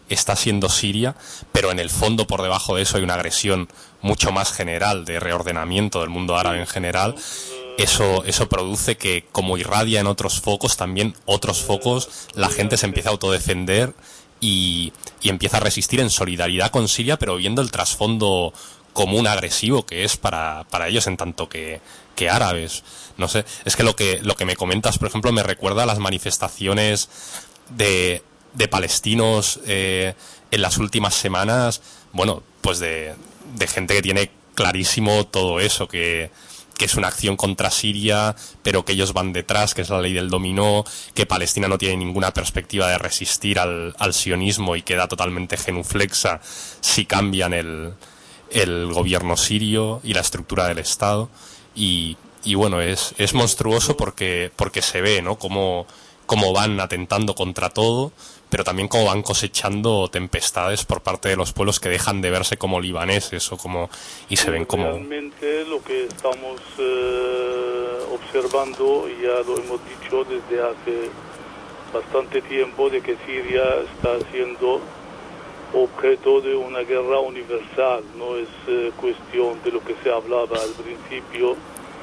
está siendo Siria, pero en el fondo por debajo de eso hay una agresión mucho más general de reordenamiento del mundo árabe en general. Eso, eso produce que, como irradia en otros focos, también otros focos, la gente se empieza a autodefender y, y empieza a resistir en solidaridad con Siria, pero viendo el trasfondo común agresivo que es para, para ellos en tanto que, que árabes. No sé, es que lo que lo que me comentas, por ejemplo, me recuerda a las manifestaciones de, de palestinos eh, en las últimas semanas, bueno, pues de, de gente que tiene clarísimo todo eso, que que es una acción contra Siria, pero que ellos van detrás, que es la ley del dominó, que Palestina no tiene ninguna perspectiva de resistir al, al sionismo y queda totalmente genuflexa si cambian el, el gobierno sirio y la estructura del Estado. Y, y bueno, es, es monstruoso porque, porque se ve, ¿no?, cómo, cómo van atentando contra todo, pero también cómo van cosechando tempestades por parte de los pueblos que dejan de verse como libaneses o como y se ven como... Realmente lo que estamos eh, observando, y ya lo hemos dicho desde hace bastante tiempo, de que Siria está siendo objeto de una guerra universal. No es eh, cuestión de lo que se hablaba al principio,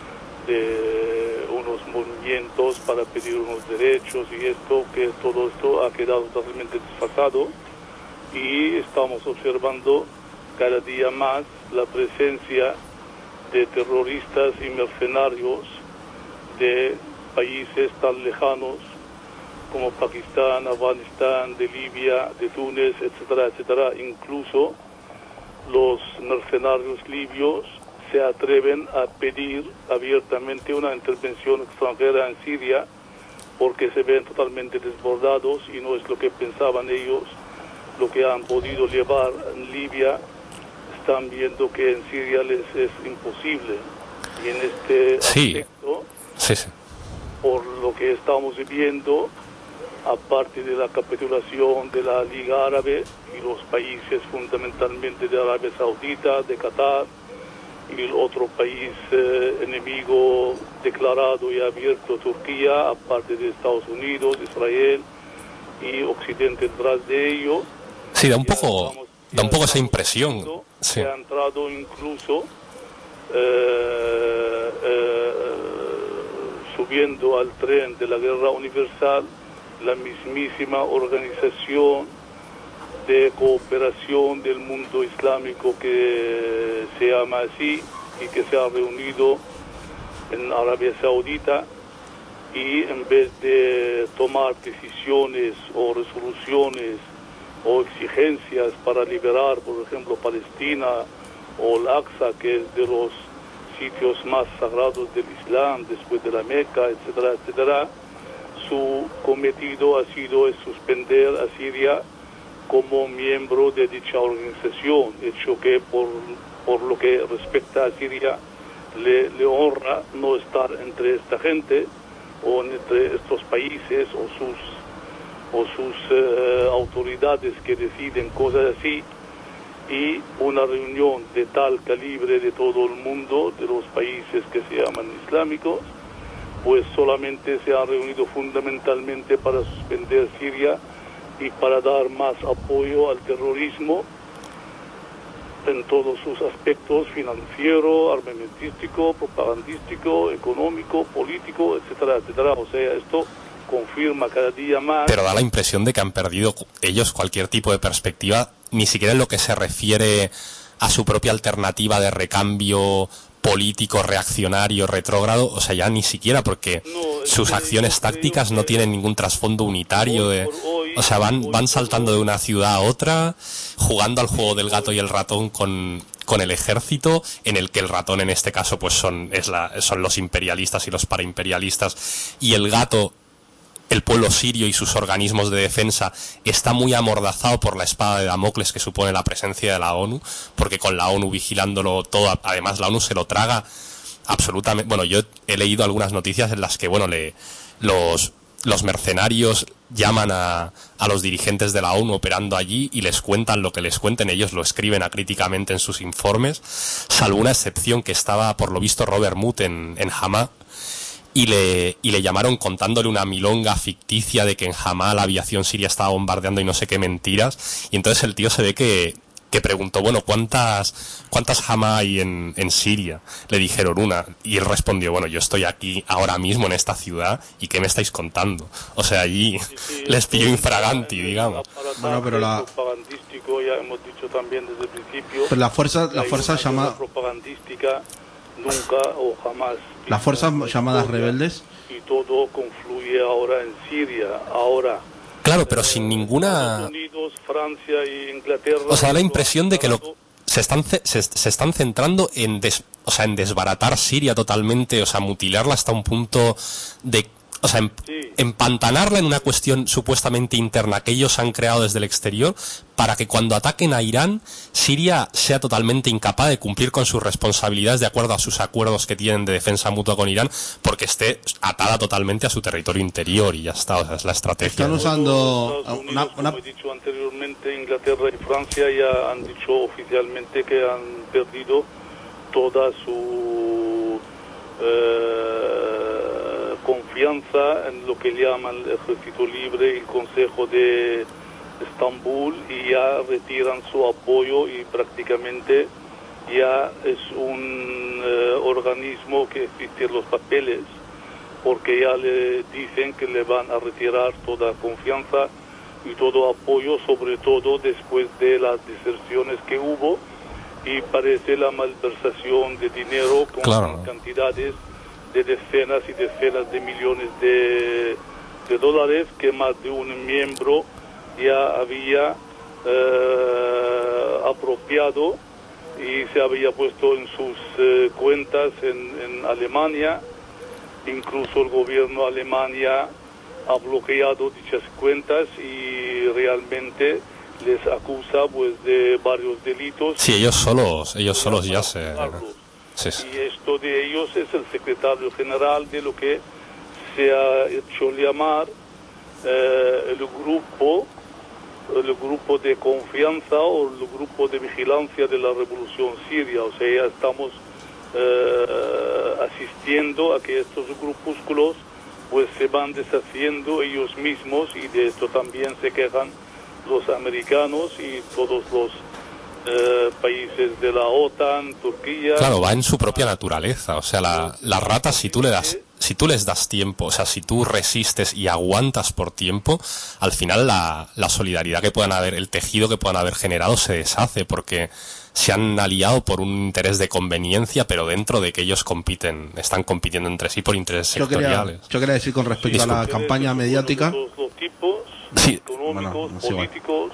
de unos movimientos para pedir unos derechos y esto, que todo esto ha quedado totalmente desfasado, y estamos observando cada día más la presencia de terroristas y mercenarios de países tan lejanos como Pakistán, Afganistán, de Libia, de Túnez, etcétera, etcétera. Incluso los mercenarios libios se atreven a pedir abiertamente una intervención extranjera en Siria porque se ven totalmente desbordados y no es lo que pensaban ellos, lo que han podido llevar en Libia. Están viendo que en Siria les es imposible, y en este sí. aspecto, sí, sí. por lo que estamos viendo, aparte de la capitulación de la Liga Árabe y los países fundamentalmente de Arabia Saudita, de Qatar, y el otro país eh, enemigo declarado y abierto, Turquía, aparte de Estados Unidos, Israel y Occidente detrás de ello. Sí, da un poco, estamos, da un poco esa estamos impresión. viendo, Sí. que ha entrado incluso eh, eh, subiendo al tren de la guerra universal la mismísima organización de cooperación del mundo islámico que se llama así y que se ha reunido en Arabia Saudita, y en vez de tomar decisiones o resoluciones o exigencias para liberar, por ejemplo, Palestina o el Aqsa, que es de los sitios más sagrados del Islam después de la Meca, etcétera, etcétera, su cometido ha sido es suspender a Siria como miembro de dicha organización, hecho que por, por lo que respecta a Siria le, le honra no estar entre esta gente o entre estos países o sus, o sus eh, autoridades que deciden cosas así, y una reunión de tal calibre de todo el mundo, de los países que se llaman islámicos, pues solamente se han reunido fundamentalmente para suspender Siria y para dar más apoyo al terrorismo en todos sus aspectos: financiero, armamentístico, propagandístico, económico, político, etcétera, etcétera. O sea, esto confirma cada día más. Pero da la impresión de que han perdido ellos cualquier tipo de perspectiva, ni siquiera en lo que se refiere a su propia alternativa de recambio político, reaccionario, retrógrado, o sea, ya ni siquiera, porque no, sus que acciones tácticas no tienen ningún trasfondo unitario, de, hoy, o sea, van, hoy, van saltando de una ciudad a otra, jugando al juego del gato y el ratón con, con el ejército, en el que el ratón en este caso pues son, es la, son los imperialistas y los paraimperialistas, y el gato, el pueblo sirio y sus organismos de defensa, está muy amordazado por la espada de Damocles que supone la presencia de la ONU, porque con la ONU vigilándolo todo, además la ONU se lo traga absolutamente. Bueno, yo he leído algunas noticias en las que, bueno, le, los, los mercenarios llaman a, a los dirigentes de la ONU operando allí y les cuentan lo que les cuenten, ellos lo escriben acríticamente en sus informes, salvo una excepción, que estaba por lo visto Robert Mood en, en Hamá, y le, y le llamaron contándole una milonga ficticia de que en Hamá la aviación siria estaba bombardeando y no sé qué mentiras, y entonces el tío se ve que, que preguntó, bueno, ¿cuántas cuántas Hamá hay en, en Siria? Le dijeron una, y él respondió, bueno, yo estoy aquí ahora mismo en esta ciudad, ¿y qué me estáis contando? O sea, allí Sí, sí, les pilló esto infraganti, en el digamos. aparataje Bueno, pero la- propagandístico, ya hemos dicho también desde el principio, Pero la fuerza, que la hay fuerza una llama, guerra propagandística nunca o jamás las fuerzas vista en la llamadas historia, rebeldes, y todo confluye ahora en Siria. Ahora Claro, pero sin ninguna... Estados Unidos, Francia e Inglaterra, O sea, da la lo han impresión de que lo, declarado. se están ce- se, se están centrando en des, o sea, en desbaratar Siria totalmente, o sea, mutilarla hasta un punto de, o sea, em- Sí. empantanarla en una cuestión supuestamente interna que ellos han creado desde el exterior para que cuando ataquen a Irán, Siria sea totalmente incapaz de cumplir con sus responsabilidades de acuerdo a sus acuerdos que tienen de defensa mutua con Irán, porque esté atada totalmente a su territorio interior y ya está, o sea, es la estrategia. están usando Estados Unidos, una, una, como he dicho anteriormente, Inglaterra y Francia ya han dicho oficialmente que han perdido toda su eh, confianza en lo que llaman el Ejército Libre y el Consejo de Estambul, y ya retiran su apoyo, y prácticamente ya es un eh, organismo que existe en los papeles, porque ya le dicen que le van a retirar toda confianza y todo apoyo, sobre todo después de las deserciones que hubo, y parece la malversación de dinero con Claro. cantidades de decenas y decenas de millones de, de dólares que más de un miembro ya había eh, apropiado y se había puesto en sus eh, cuentas en, en Alemania. Incluso el gobierno de Alemania ha bloqueado dichas cuentas y realmente les acusa pues de varios delitos. Sí, ellos solos, ellos solos ya se... Carlos. Sí, sí. Y esto de ellos es el secretario general de lo que se ha hecho llamar eh, el grupo el grupo de confianza o el grupo de vigilancia de la revolución siria. O sea, ya estamos eh, asistiendo a que estos grupúsculos pues se van deshaciendo ellos mismos, y de esto también se quejan los americanos y todos los eh, países de la OTAN, Turquía. Claro, va en su propia naturaleza. O sea, la, las ratas, si tú le das, si tú les das tiempo, o sea, si tú resistes y aguantas por tiempo, al final la, la solidaridad que puedan haber, el tejido que puedan haber generado se deshace, porque se han aliado por un interés de conveniencia, pero dentro de que ellos compiten, están compitiendo entre sí por intereses yo quería, sectoriales. yo quería decir con respecto a la Intereses campaña mediática, de todos los tipos, Sí. económicos, Bueno, no es igual. políticos,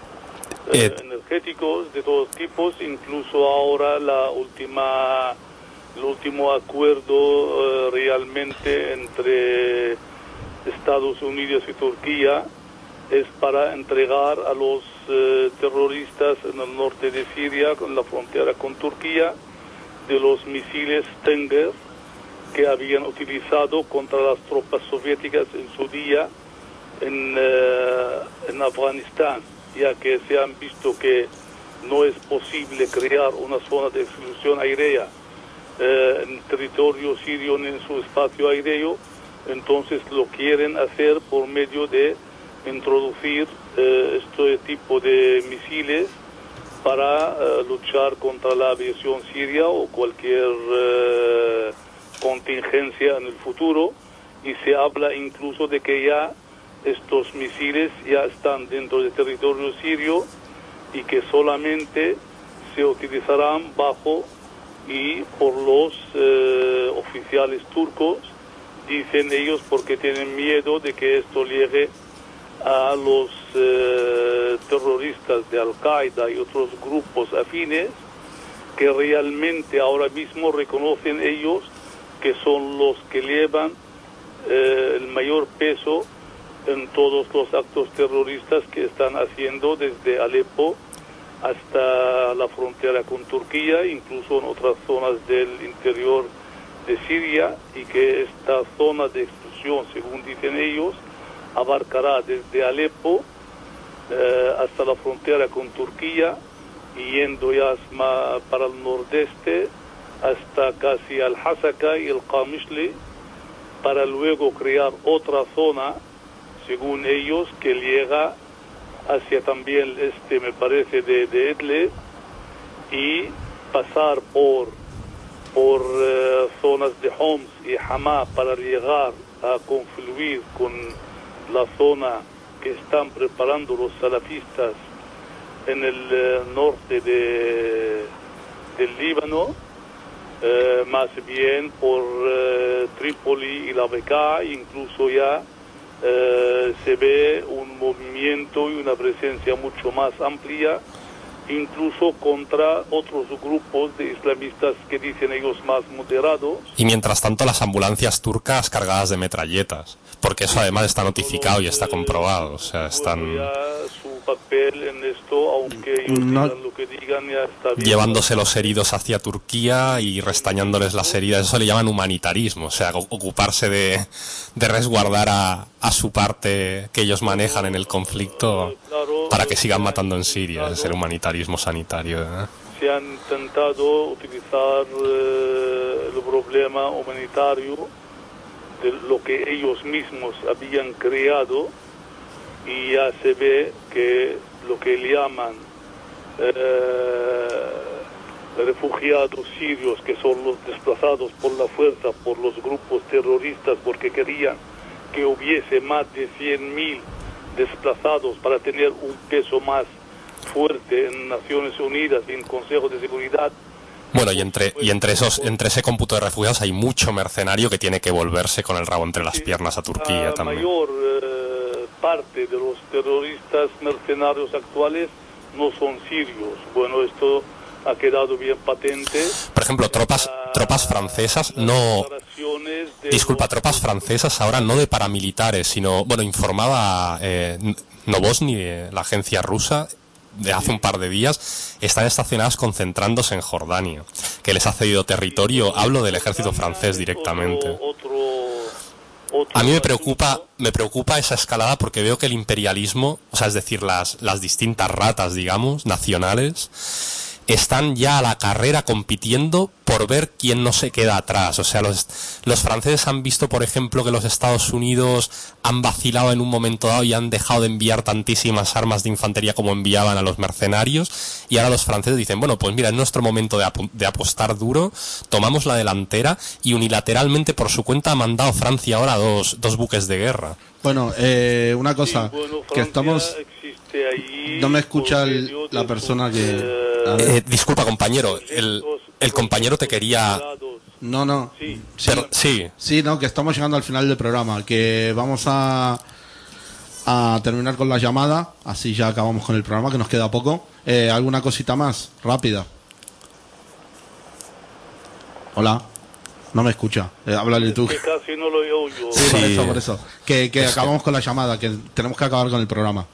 Eh, eh, energéticos, de todos tipos, incluso ahora la última, el último acuerdo eh, realmente entre Estados Unidos y Turquía es para entregar a los eh, terroristas en el norte de Siria, con la frontera con Turquía, de los misiles Stinger que habían utilizado contra las tropas soviéticas en su día en, eh, en Afganistán, ya que se han visto que no es posible crear una zona de exclusión aérea eh, en territorio sirio ni en su espacio aéreo. Entonces lo quieren hacer por medio de introducir eh, este tipo de misiles para eh, luchar contra la aviación siria o cualquier eh, contingencia en el futuro. Y se habla incluso de que ya estos misiles ya están dentro del territorio sirio y que solamente se utilizarán bajo y por los eh, oficiales turcos, dicen ellos, porque tienen miedo de que esto llegue a los eh, terroristas de Al-Qaeda y otros grupos afines que realmente ahora mismo reconocen ellos que son los que llevan eh, el mayor peso en todos los actos terroristas que están haciendo desde Alepo hasta la frontera con Turquía, incluso en otras zonas del interior de Siria, y que esta zona de exclusión, según dicen ellos, abarcará desde Alepo eh, hasta la frontera con Turquía, y yendo ya más para el nordeste hasta casi Al-Hasaka y el Qamishli, para luego crear otra zona, según ellos, que llega hacia también el este, me parece, de, de Idlib, y pasar por, por uh, zonas de Homs y Hama para llegar a confluir con la zona que están preparando los salafistas en el uh, norte de, del Líbano, uh, más bien por uh, Trípoli y la Bekaa. Incluso ya uh, se ve un movimiento y una presencia mucho más amplia, incluso contra otros grupos de islamistas que dicen ellos más moderados. Y mientras tanto las ambulancias turcas cargadas de metralletas, porque eso además está notificado y está comprobado, o sea, están Ya su papel en esto, aunque ellos No. digan lo que digan, ya está bien. llevándose los heridos hacia Turquía y restañándoles las heridas. Eso le llaman humanitarismo, o sea, o- ocuparse de, de resguardar a, a su parte que ellos manejan en el conflicto Claro, para que sigan matando en Siria. Es el humanitarismo sanitario, ¿eh? se han intentado utilizar eh, el problema humanitario de lo que ellos mismos habían creado, y ya se ve que lo que le llaman eh, refugiados sirios, que son los desplazados por la fuerza por los grupos terroristas, porque querían que hubiese más de cien mil desplazados para tener un peso más fuerte en Naciones Unidas y en Consejo de Seguridad. Bueno, y entre y entre esos entre ese cómputo de refugiados hay mucho mercenario que tiene que volverse con el rabo entre las piernas a Turquía La también. mayor eh, parte de los terroristas mercenarios actuales no son sirios. Bueno, esto ha quedado bien patente. Por ejemplo, tropas tropas francesas Las no declaraciones de disculpa, los- tropas francesas ahora no de paramilitares, sino, bueno, informaba eh, Novosny, eh, la agencia rusa, de hace un par de días, están estacionadas concentrándose en Jordania, que les ha cedido territorio. Hablo del ejército francés directamente. Otro, otro, otro A mí me asunto. preocupa, me preocupa esa escalada porque veo que el imperialismo, o sea, es decir, las, las distintas ratas, digamos, nacionales, están ya a la carrera compitiendo por ver quién no se queda atrás. O sea, los, los franceses han visto, por ejemplo, que los Estados Unidos han vacilado en un momento dado y han dejado de enviar tantísimas armas de infantería como enviaban a los mercenarios, y ahora los franceses dicen, bueno, pues mira, es nuestro momento de, apu- de apostar duro, tomamos la delantera, y unilateralmente por su cuenta ha mandado Francia ahora dos, dos buques de guerra. Bueno, eh, una Sí, cosa, bueno, que Francia estamos... existe ahí No me escucha por el- medio la de persona sus, que- eh, a ver. Eh, disculpa, compañero, el, el compañero te quería... No, no. Sí. Sí, Pero- sí, sí, no, que estamos llegando al final del programa, que vamos a, a terminar con la llamada, así ya acabamos con el programa, que nos queda poco. Eh, ¿Alguna cosita más? Rápida. Hola. No me escucha. Eh, háblale tú. Que casi no lo oigo. Sí, por Sí. eso, por eso. Que, que Es que- acabamos con la llamada, que tenemos que acabar con el programa.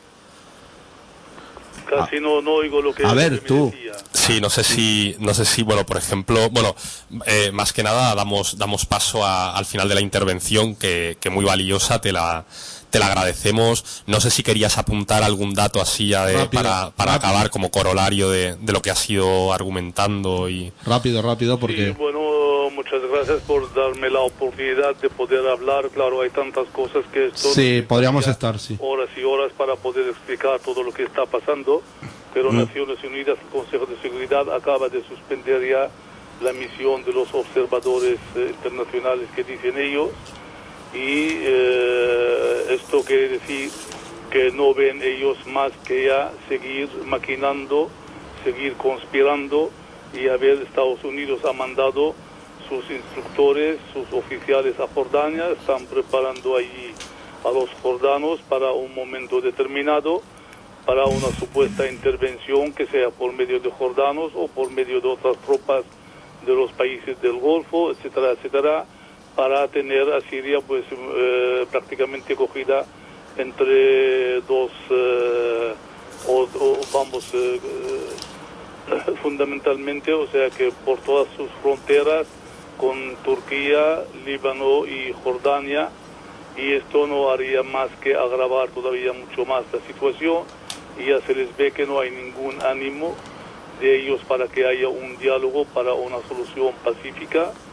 Casi no, no oigo lo que, A lo ver, que me tú. decía. sí, no sé si, no sé si, bueno, por ejemplo, bueno, eh, más que nada damos, damos paso a- al final de la intervención, que, que muy valiosa, te la, te la agradecemos. No sé si querías apuntar algún dato así ya de- Rápido, para, para rápido. acabar como corolario de, de lo que has ido argumentando y... Rápido, rápido, Sí, porque... bueno, muchas gracias por darme la oportunidad de poder hablar. Claro, hay tantas cosas que esto Sí, nos podríamos llevaría estar, sí. horas y horas para poder explicar todo lo que está pasando, pero Mm. Naciones Unidas, el Consejo de Seguridad, acaba de suspender ya la misión de los observadores eh, internacionales que dicen ellos, y eh, esto quiere decir que no ven ellos más que ya seguir maquinando, seguir conspirando, y a ver, Estados Unidos ha mandado sus instructores, sus oficiales a Jordania, están preparando allí a los jordanos para un momento determinado, para una supuesta intervención que sea por medio de jordanos o por medio de otras tropas de los países del Golfo, etcétera, etcétera, para tener a Siria pues eh, prácticamente cogida entre dos, eh, o, o vamos, eh, eh, fundamentalmente, o sea que por todas sus fronteras con Turquía, Líbano y Jordania, y esto no haría más que agravar todavía mucho más la situación, y ya se les ve que no hay ningún ánimo de ellos para que haya un diálogo para una solución pacífica,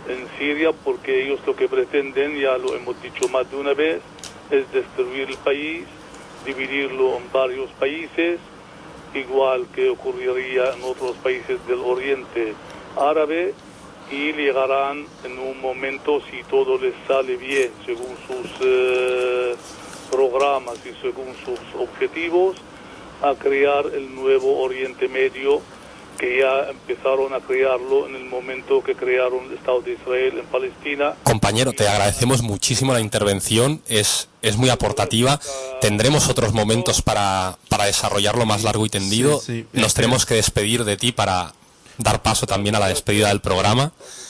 en Siria, porque ellos lo que pretenden, ya lo hemos dicho más de una vez, es destruir el país, dividirlo en varios países, igual que ocurriría en otros países del Oriente Árabe, y llegarán en un momento, si todo les sale bien, según sus eh, programas y según sus objetivos, a crear el nuevo Oriente Medio, que ya empezaron a crearlo en el momento que crearon el Estado de Israel en Palestina. Compañero, te agradecemos muchísimo la intervención, es, es muy aportativa. Tendremos otros momentos para, para desarrollarlo más largo y tendido. Sí, sí. Nos tenemos que despedir de ti para dar paso también a la despedida del programa.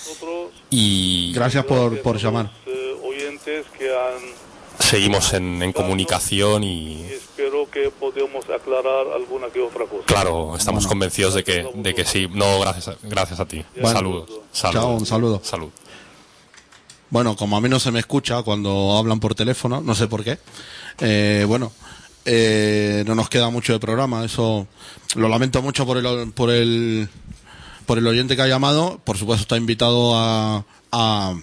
Y Gracias por, por llamar. Los, eh, oyentes que han... seguimos en, en comunicación y... y espero que podamos aclarar alguna que otra cosa. Claro, estamos Bueno. convencidos de que, de que sí. No, gracias a, gracias a ti. Bueno. Saludos. Saludos. Chao, un saludo. Salud. Bueno, como a mí no se me escucha cuando hablan por teléfono, no sé por qué. Eh, bueno, eh, no nos queda mucho de programa. Eso lo lamento mucho por el por el por el oyente que ha llamado. Por supuesto está invitado a, a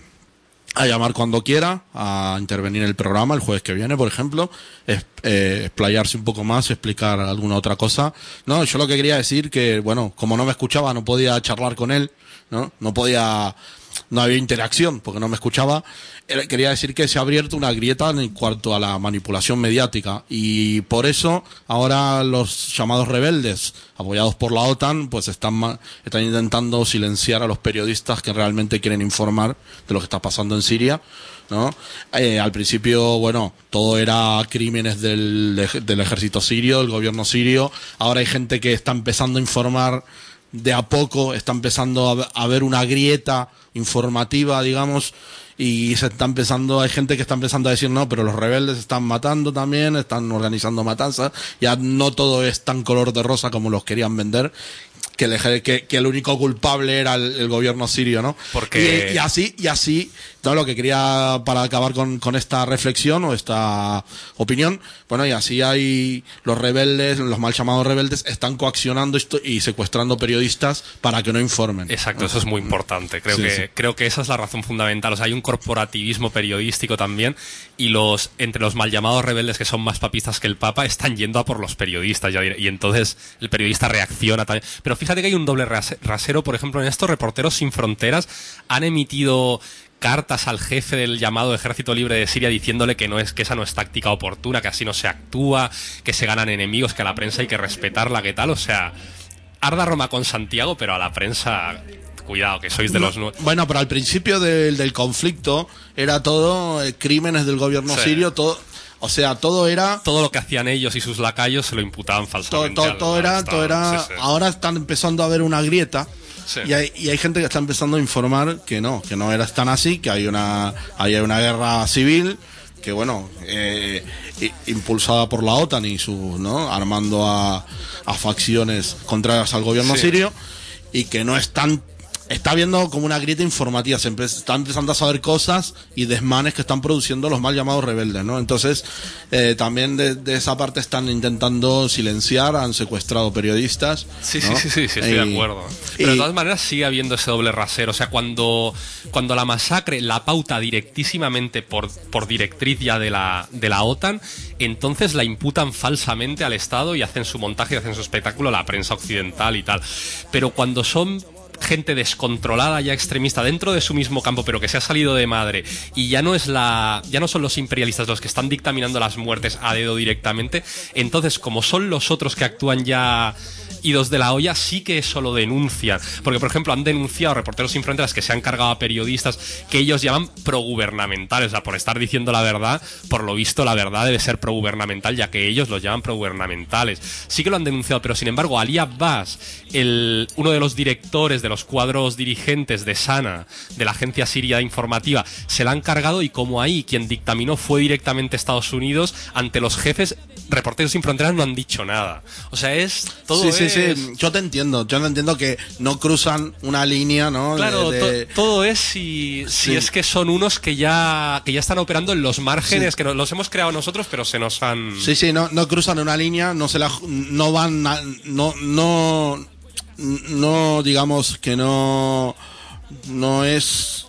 a llamar cuando quiera, a intervenir en el programa el jueves que viene, por ejemplo, es, eh, explayarse un poco más, explicar alguna otra cosa. No, yo lo que quería decir que, bueno, como no me escuchaba, no podía charlar con él, ¿no? No podía, no había interacción porque no me escuchaba. Eh, quería decir que se ha abierto una grieta en cuanto a la manipulación mediática y por eso ahora los llamados rebeldes, apoyados por la OTAN, pues están, ma- están intentando silenciar a los periodistas que realmente quieren informar de lo que está pasando en Siria, ¿no? Eh, al principio, bueno, todo era crímenes del, ej- del ejército sirio, del gobierno sirio. Ahora hay gente que está empezando a informar de a poco, está empezando a, ve- a ver una grieta informativa, digamos, y se está empezando, hay gente que está empezando a decir no, pero los rebeldes están matando también, están organizando matanzas, ya no todo es tan color de rosa como los querían vender, que el, eje- que, que el único culpable era el, el gobierno sirio, ¿no? Porque- Y, y así, y así, no, lo que quería para acabar con, con esta reflexión o esta opinión, bueno, y así hay los rebeldes, los mal llamados rebeldes, están coaccionando esto y secuestrando periodistas para que no informen. Exacto, eso es muy importante. Creo Sí, que sí. creo que esa es la razón fundamental. O sea, hay un corporativismo periodístico también y los entre los mal llamados rebeldes que son más papistas que el Papa están yendo a por los periodistas ya, y entonces el periodista reacciona también. Pero fíjate que hay un doble ras- rasero, por ejemplo, en esto Reporteros Sin Fronteras han emitido cartas al jefe del llamado Ejército Libre de Siria diciéndole que no es que esa no es táctica oportuna, que así no se actúa, que se ganan enemigos, que a la prensa hay que respetarla, que tal, o sea, arda Roma con Santiago, pero a la prensa cuidado, que sois de los nue- Bueno, pero al principio del, del conflicto era todo eh, crímenes del gobierno Sí. sirio, todo, o sea, todo era todo lo que hacían ellos y sus lacayos se lo imputaban todo, falsamente. todo, al- todo al era, Estado. todo era, Sí, sí. ahora están empezando a haber una grieta. Sí. Y, hay, y hay gente que está empezando a informar que no, que no era tan así, que hay una, hay una guerra civil, que bueno, eh, i- impulsada por la OTAN y su, ¿no? Armando a, a facciones contrarias al gobierno Sí. sirio, y que no es tan, está habiendo como una grieta informativa, se empe- está empezando a saber cosas y desmanes que están produciendo los mal llamados rebeldes, ¿no? Entonces, eh, también de, de esa parte están intentando silenciar, han secuestrado periodistas. Sí, ¿no? sí, sí, sí, sí, estoy Y- de acuerdo. Pero y- de todas maneras sigue habiendo ese doble rasero. O sea, cuando, cuando la masacre la pauta directísimamente por, por directriz ya de la, de la OTAN, entonces la imputan falsamente al Estado y hacen su montaje y hacen su espectáculo la prensa occidental y tal. Pero cuando son gente descontrolada ya extremista dentro de su mismo campo, pero que se ha salido de madre y ya no es la ya no son los imperialistas los que están dictaminando las muertes a dedo directamente, entonces como son los otros que actúan ya idos de la olla, sí que eso lo denuncian, porque por ejemplo han denunciado Reporteros Sin Fronteras que se han cargado a periodistas que ellos llaman progubernamentales, o sea, por estar diciendo la verdad, por lo visto la verdad debe ser progubernamental, ya que ellos los llaman progubernamentales. Sí que lo han denunciado, pero sin embargo Ali Abbas, el, uno de los directores de los cuadros dirigentes de SANA, de la agencia siria informativa, se la han cargado, y como ahí quien dictaminó fue directamente Estados Unidos, ante los jefes, Reporteros Sin Fronteras no han dicho nada. O sea, es todo sí, sí, es... sí, yo te entiendo, yo te entiendo que no cruzan una línea, ¿no? Claro, de, de- to- todo es si, si Sí. es que son unos que ya que ya están operando en los márgenes, Sí. que no- los hemos creado nosotros, pero se nos han... Sí, sí, no, no cruzan una línea, no se la, no van, a- no, no, no, digamos que no, no es,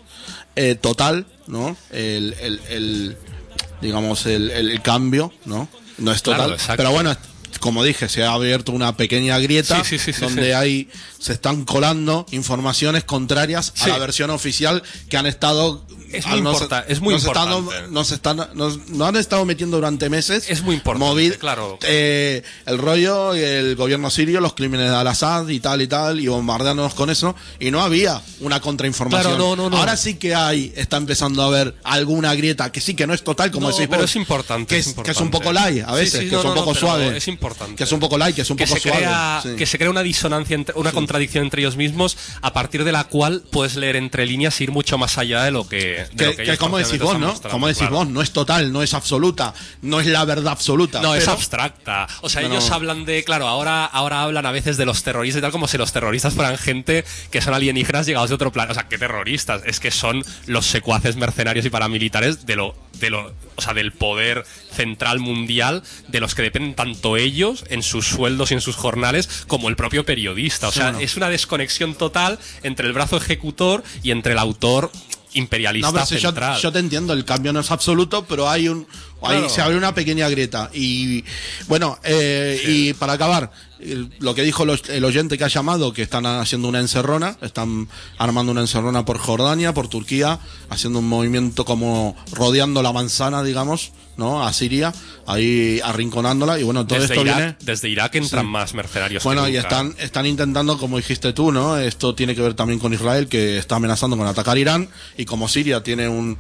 eh, total, ¿no? El, el, el digamos, el, el, el cambio, ¿no? No es total, Claro, pero bueno, como dije, se ha abierto una pequeña grieta Sí, sí, sí, sí, donde sí. hay se están colando informaciones contrarias Sí. a la versión oficial que han estado Es al- muy nos- importa- es muy nos están- importante. nos están nos, nos han estado metiendo durante meses. Es muy importante, movid- claro. eh, el rollo, el gobierno sirio, los crímenes de Al-Assad y tal y tal, y bombardeándonos con eso, y no había una contrainformación. Claro, no, no, no. Ahora sí que hay, está empezando a haber alguna grieta, que sí que no es total, como No, decís pero vos, es importante, que es es, importante. que es un poco light a Sí, veces, sí, que no, es un no, poco no, pero suave. es importante. Que es un poco light, que es un que poco se suave. crea, sí. que se crea una disonancia, entre- una contradicción entre ellos mismos, a partir de la cual puedes leer entre líneas e ir mucho más allá de lo que, de Que, lo que que ellos como decís parcialmente vos, están ¿no? mostrando, Como decís claro. vos, no es total, no es absoluta, no es la verdad absoluta. No, es pero- abstracta. O sea, Bueno. ellos hablan de, claro, ahora, ahora hablan a veces de los terroristas y tal, como si los terroristas fueran gente que son alienígenas llegados de otro planeta. O sea, ¿qué terroristas? Es que son los secuaces mercenarios y paramilitares de lo, de lo, o sea, del poder central mundial, de los que dependen tanto ellos en sus sueldos y en sus jornales, como el propio periodista. O sea, bueno. es una desconexión total entre el brazo ejecutor y entre el autor imperialista No, pero si yo, central. yo te entiendo, el cambio no es absoluto, pero hay un ahí Claro. se abre una pequeña grieta. Y bueno, eh, y para acabar, el- lo que dijo los- el oyente que ha llamado, que están haciendo una encerrona, están armando una encerrona por Jordania, por Turquía, haciendo un movimiento como rodeando la manzana, digamos, ¿no? A Siria, ahí arrinconándola, y bueno, todo desde, esto Irak, viene... desde Irak entran Sí. más mercenarios. Bueno, que y nunca. están, están intentando, como dijiste tú, ¿no? Esto tiene que ver también con Israel, que está amenazando con atacar Irán, y como Siria tiene un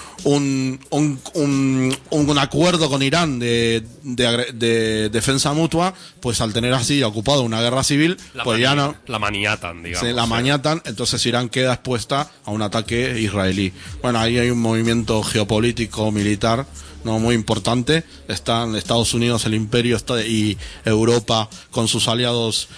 un, un, un, un acuerdo con Irán de, de, agre- de defensa mutua, pues al tener así ocupado una guerra civil, La pues ya mani- no... La maniatan, digamos. Se la sí. mañatan, entonces Irán queda expuesta a un ataque israelí. Bueno, ahí hay un movimiento geopolítico, militar, no muy importante. Están Estados Unidos, el Imperio está- y Europa con sus aliados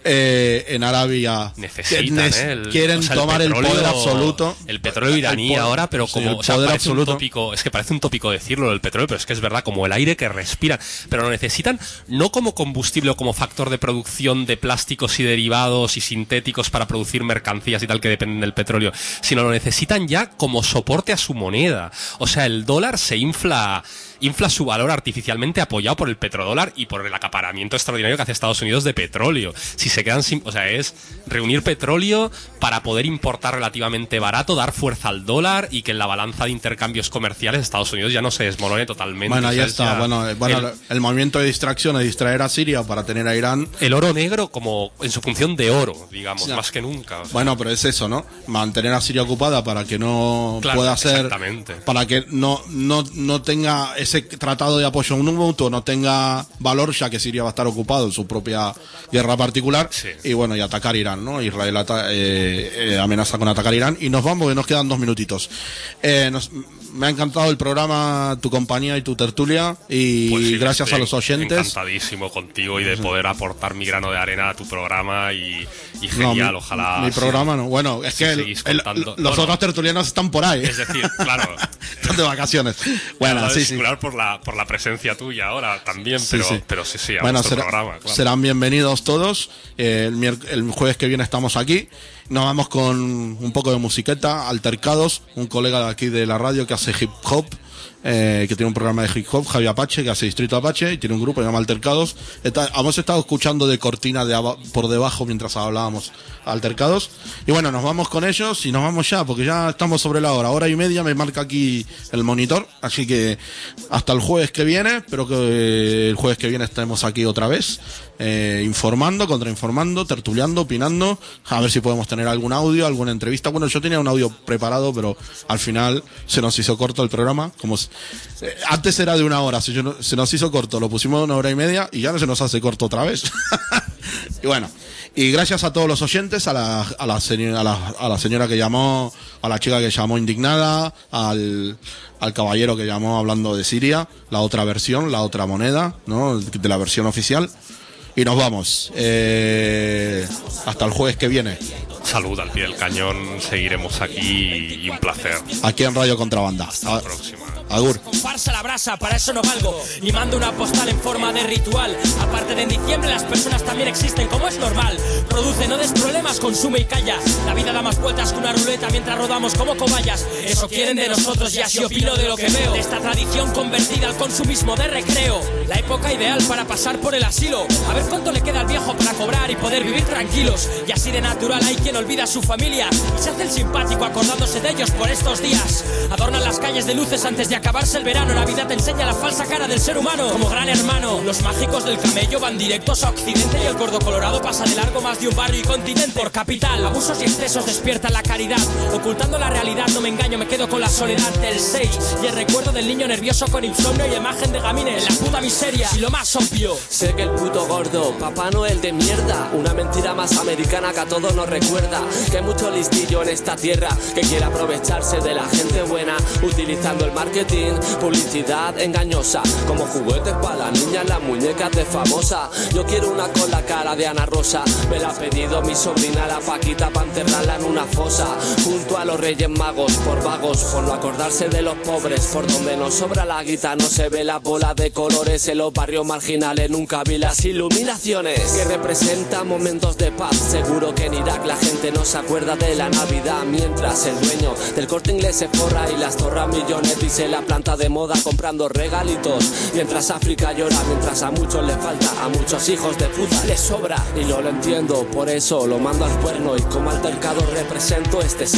eh, en Arabia. Necesitan, que nes- ¿eh? El- quieren o sea, el tomar el petróleo- poder absoluto. El petróleo iraní El poder- ahora, pero sí, como el o sea, poder parece absoluto. un tópico, es que parece un tópico decirlo el petróleo, pero es que es verdad, como el aire que respiran, pero lo necesitan no como combustible o como factor de producción de plásticos y derivados y sintéticos para producir mercancías y tal que dependen del petróleo, sino lo necesitan ya como soporte a su moneda. O sea, el dólar se infla infla su valor artificialmente apoyado por el petrodólar y por el acaparamiento extraordinario que hace Estados Unidos de petróleo. Si se quedan sin, o sea, es reunir petróleo para poder importar relativamente barato, dar fuerza al dólar y que en la balanza de intercambios comerciales Estados Unidos ya no se desmorone totalmente. Bueno, O ahí sea, está. ya Bueno, eh, bueno el, el, movimiento de distracción es distraer a Siria para tener a Irán. el oro negro como en su función de oro, digamos, Ya. más que nunca. O sea, Bueno, pero es eso, ¿no? Mantener a Siria ocupada para que no Claro, pueda ser, exactamente. para que no, no, no tenga ese tratado de apoyo mutuo, no tenga valor, ya que Siria va a estar ocupado en su propia guerra particular. Sí. Y bueno, y atacar Irán, ¿no? Israel ata- eh, eh, amenaza con atacar Irán. Y nos vamos, porque nos quedan dos minutitos. Eh, nos- me ha encantado el programa, tu compañía y tu tertulia. Y Pues sí, gracias a estoy los oyentes. Encantadísimo contigo y de poder aportar mi grano de arena a tu programa y, y No, genial, mi, ojalá. mi sí. programa no. Bueno, es Si que el- seguís el- contando. los No, no. otros tertulianos están por ahí. Es decir, claro. Están de vacaciones. Bueno, Bueno, sí, sí. por la por la presencia tuya ahora también, Sí, pero, sí. pero sí, sí, a Bueno, vuestro será- programa, claro. serán bienvenidos todos. Eh, el, miérc- el jueves que viene estamos aquí. Nos vamos con un poco de musiqueta, Altercados, un colega de aquí de la radio que hace hip hop, eh, que tiene un programa de hip hop, Javi Apache, que hace Distrito Apache, y tiene un grupo que se llama Altercados. Está- hemos estado escuchando de cortina de aba- por debajo mientras hablábamos Altercados. Y bueno, nos vamos con ellos y nos vamos ya, porque ya estamos sobre la hora. Hora y media me marca aquí el monitor, así que hasta el jueves que viene, espero que eh, el jueves que viene estemos aquí otra vez, eh, informando, contrainformando, tertuleando, opinando, a ver si podemos tener algún audio, alguna entrevista. Bueno, yo tenía un audio preparado, pero al final se nos hizo corto el programa. Como si- eh, antes era de una hora, se, yo- se nos hizo corto, lo pusimos de una hora y media y ya no se nos hace corto otra vez. Y bueno, y gracias a todos los oyentes, a la, a la, señora, a la, a la señora que llamó, a la chica que llamó indignada, al, al caballero que llamó hablando de Siria, la otra versión, la otra moneda, ¿no? De la versión oficial. Y nos vamos. Eh, hasta el jueves que viene, Salud al pie del cañón, seguiremos aquí y un placer. aquí en Radio Contrabanda. Hasta la A- próxima. Agur. Comparsa la brasa, para eso no valgo. Ni mando una postal en forma de ritual. Aparte de en diciembre, las personas también existen, como es normal. Produce, no des problemas las consume y calla. La vida da más vueltas que una ruleta mientras rodamos como cobayas. Eso quieren de nosotros y así opino de lo que veo. De esta tradición convertida al consumismo de recreo. La época ideal para pasar por el asilo. A ver cuánto le queda al viejo para cobrar y poder vivir tranquilos. Y así de natural hay quien olvida a su familia y se hace el simpático acordándose de ellos por estos días. Adornan las calles de luces antes de acabarse el verano. La vida te enseña la falsa cara del ser humano como gran hermano. Los mágicos del camello van directos a occidente y el gordo colorado pasa de largo más de un barrio y continente. Por capital, abusos y excesos despiertan la caridad. Ocultando la realidad, no me engaño, me quedo con la soledad del seis y el recuerdo del niño nervioso con insomnio y imagen de gamines. La puta miseria y lo más obvio. Sé que el puto gordo, Papá Noel de mierda, una mentira más americana que a todos nos recuerda que hay mucho listillo en esta tierra que quiere aprovecharse de la gente buena, utilizando el marketing, publicidad engañosa, como juguetes para las niñas, las muñecas de famosa. Yo quiero una con la cara de Ana Rosa, me la ha pedido mi sobrina la Paquita para enterrarla en una fosa, junto a los Reyes Magos, por vagos, por no acordarse de los pobres, por donde nos sobra la guita no se ve la bola de colores, en los barrios marginales nunca vi las iluminaciones que representan momentos de paz. Seguro que en Irak la gente no se acuerda de la Navidad, mientras el dueño del Corte Inglés se forra y las zorras millones dice la planta de moda comprando regalitos, mientras África llora, mientras a muchos les falta, a muchos hijos de puta les sobra, y yo lo entiendo, por eso lo mando al cuerno y como altercado represento este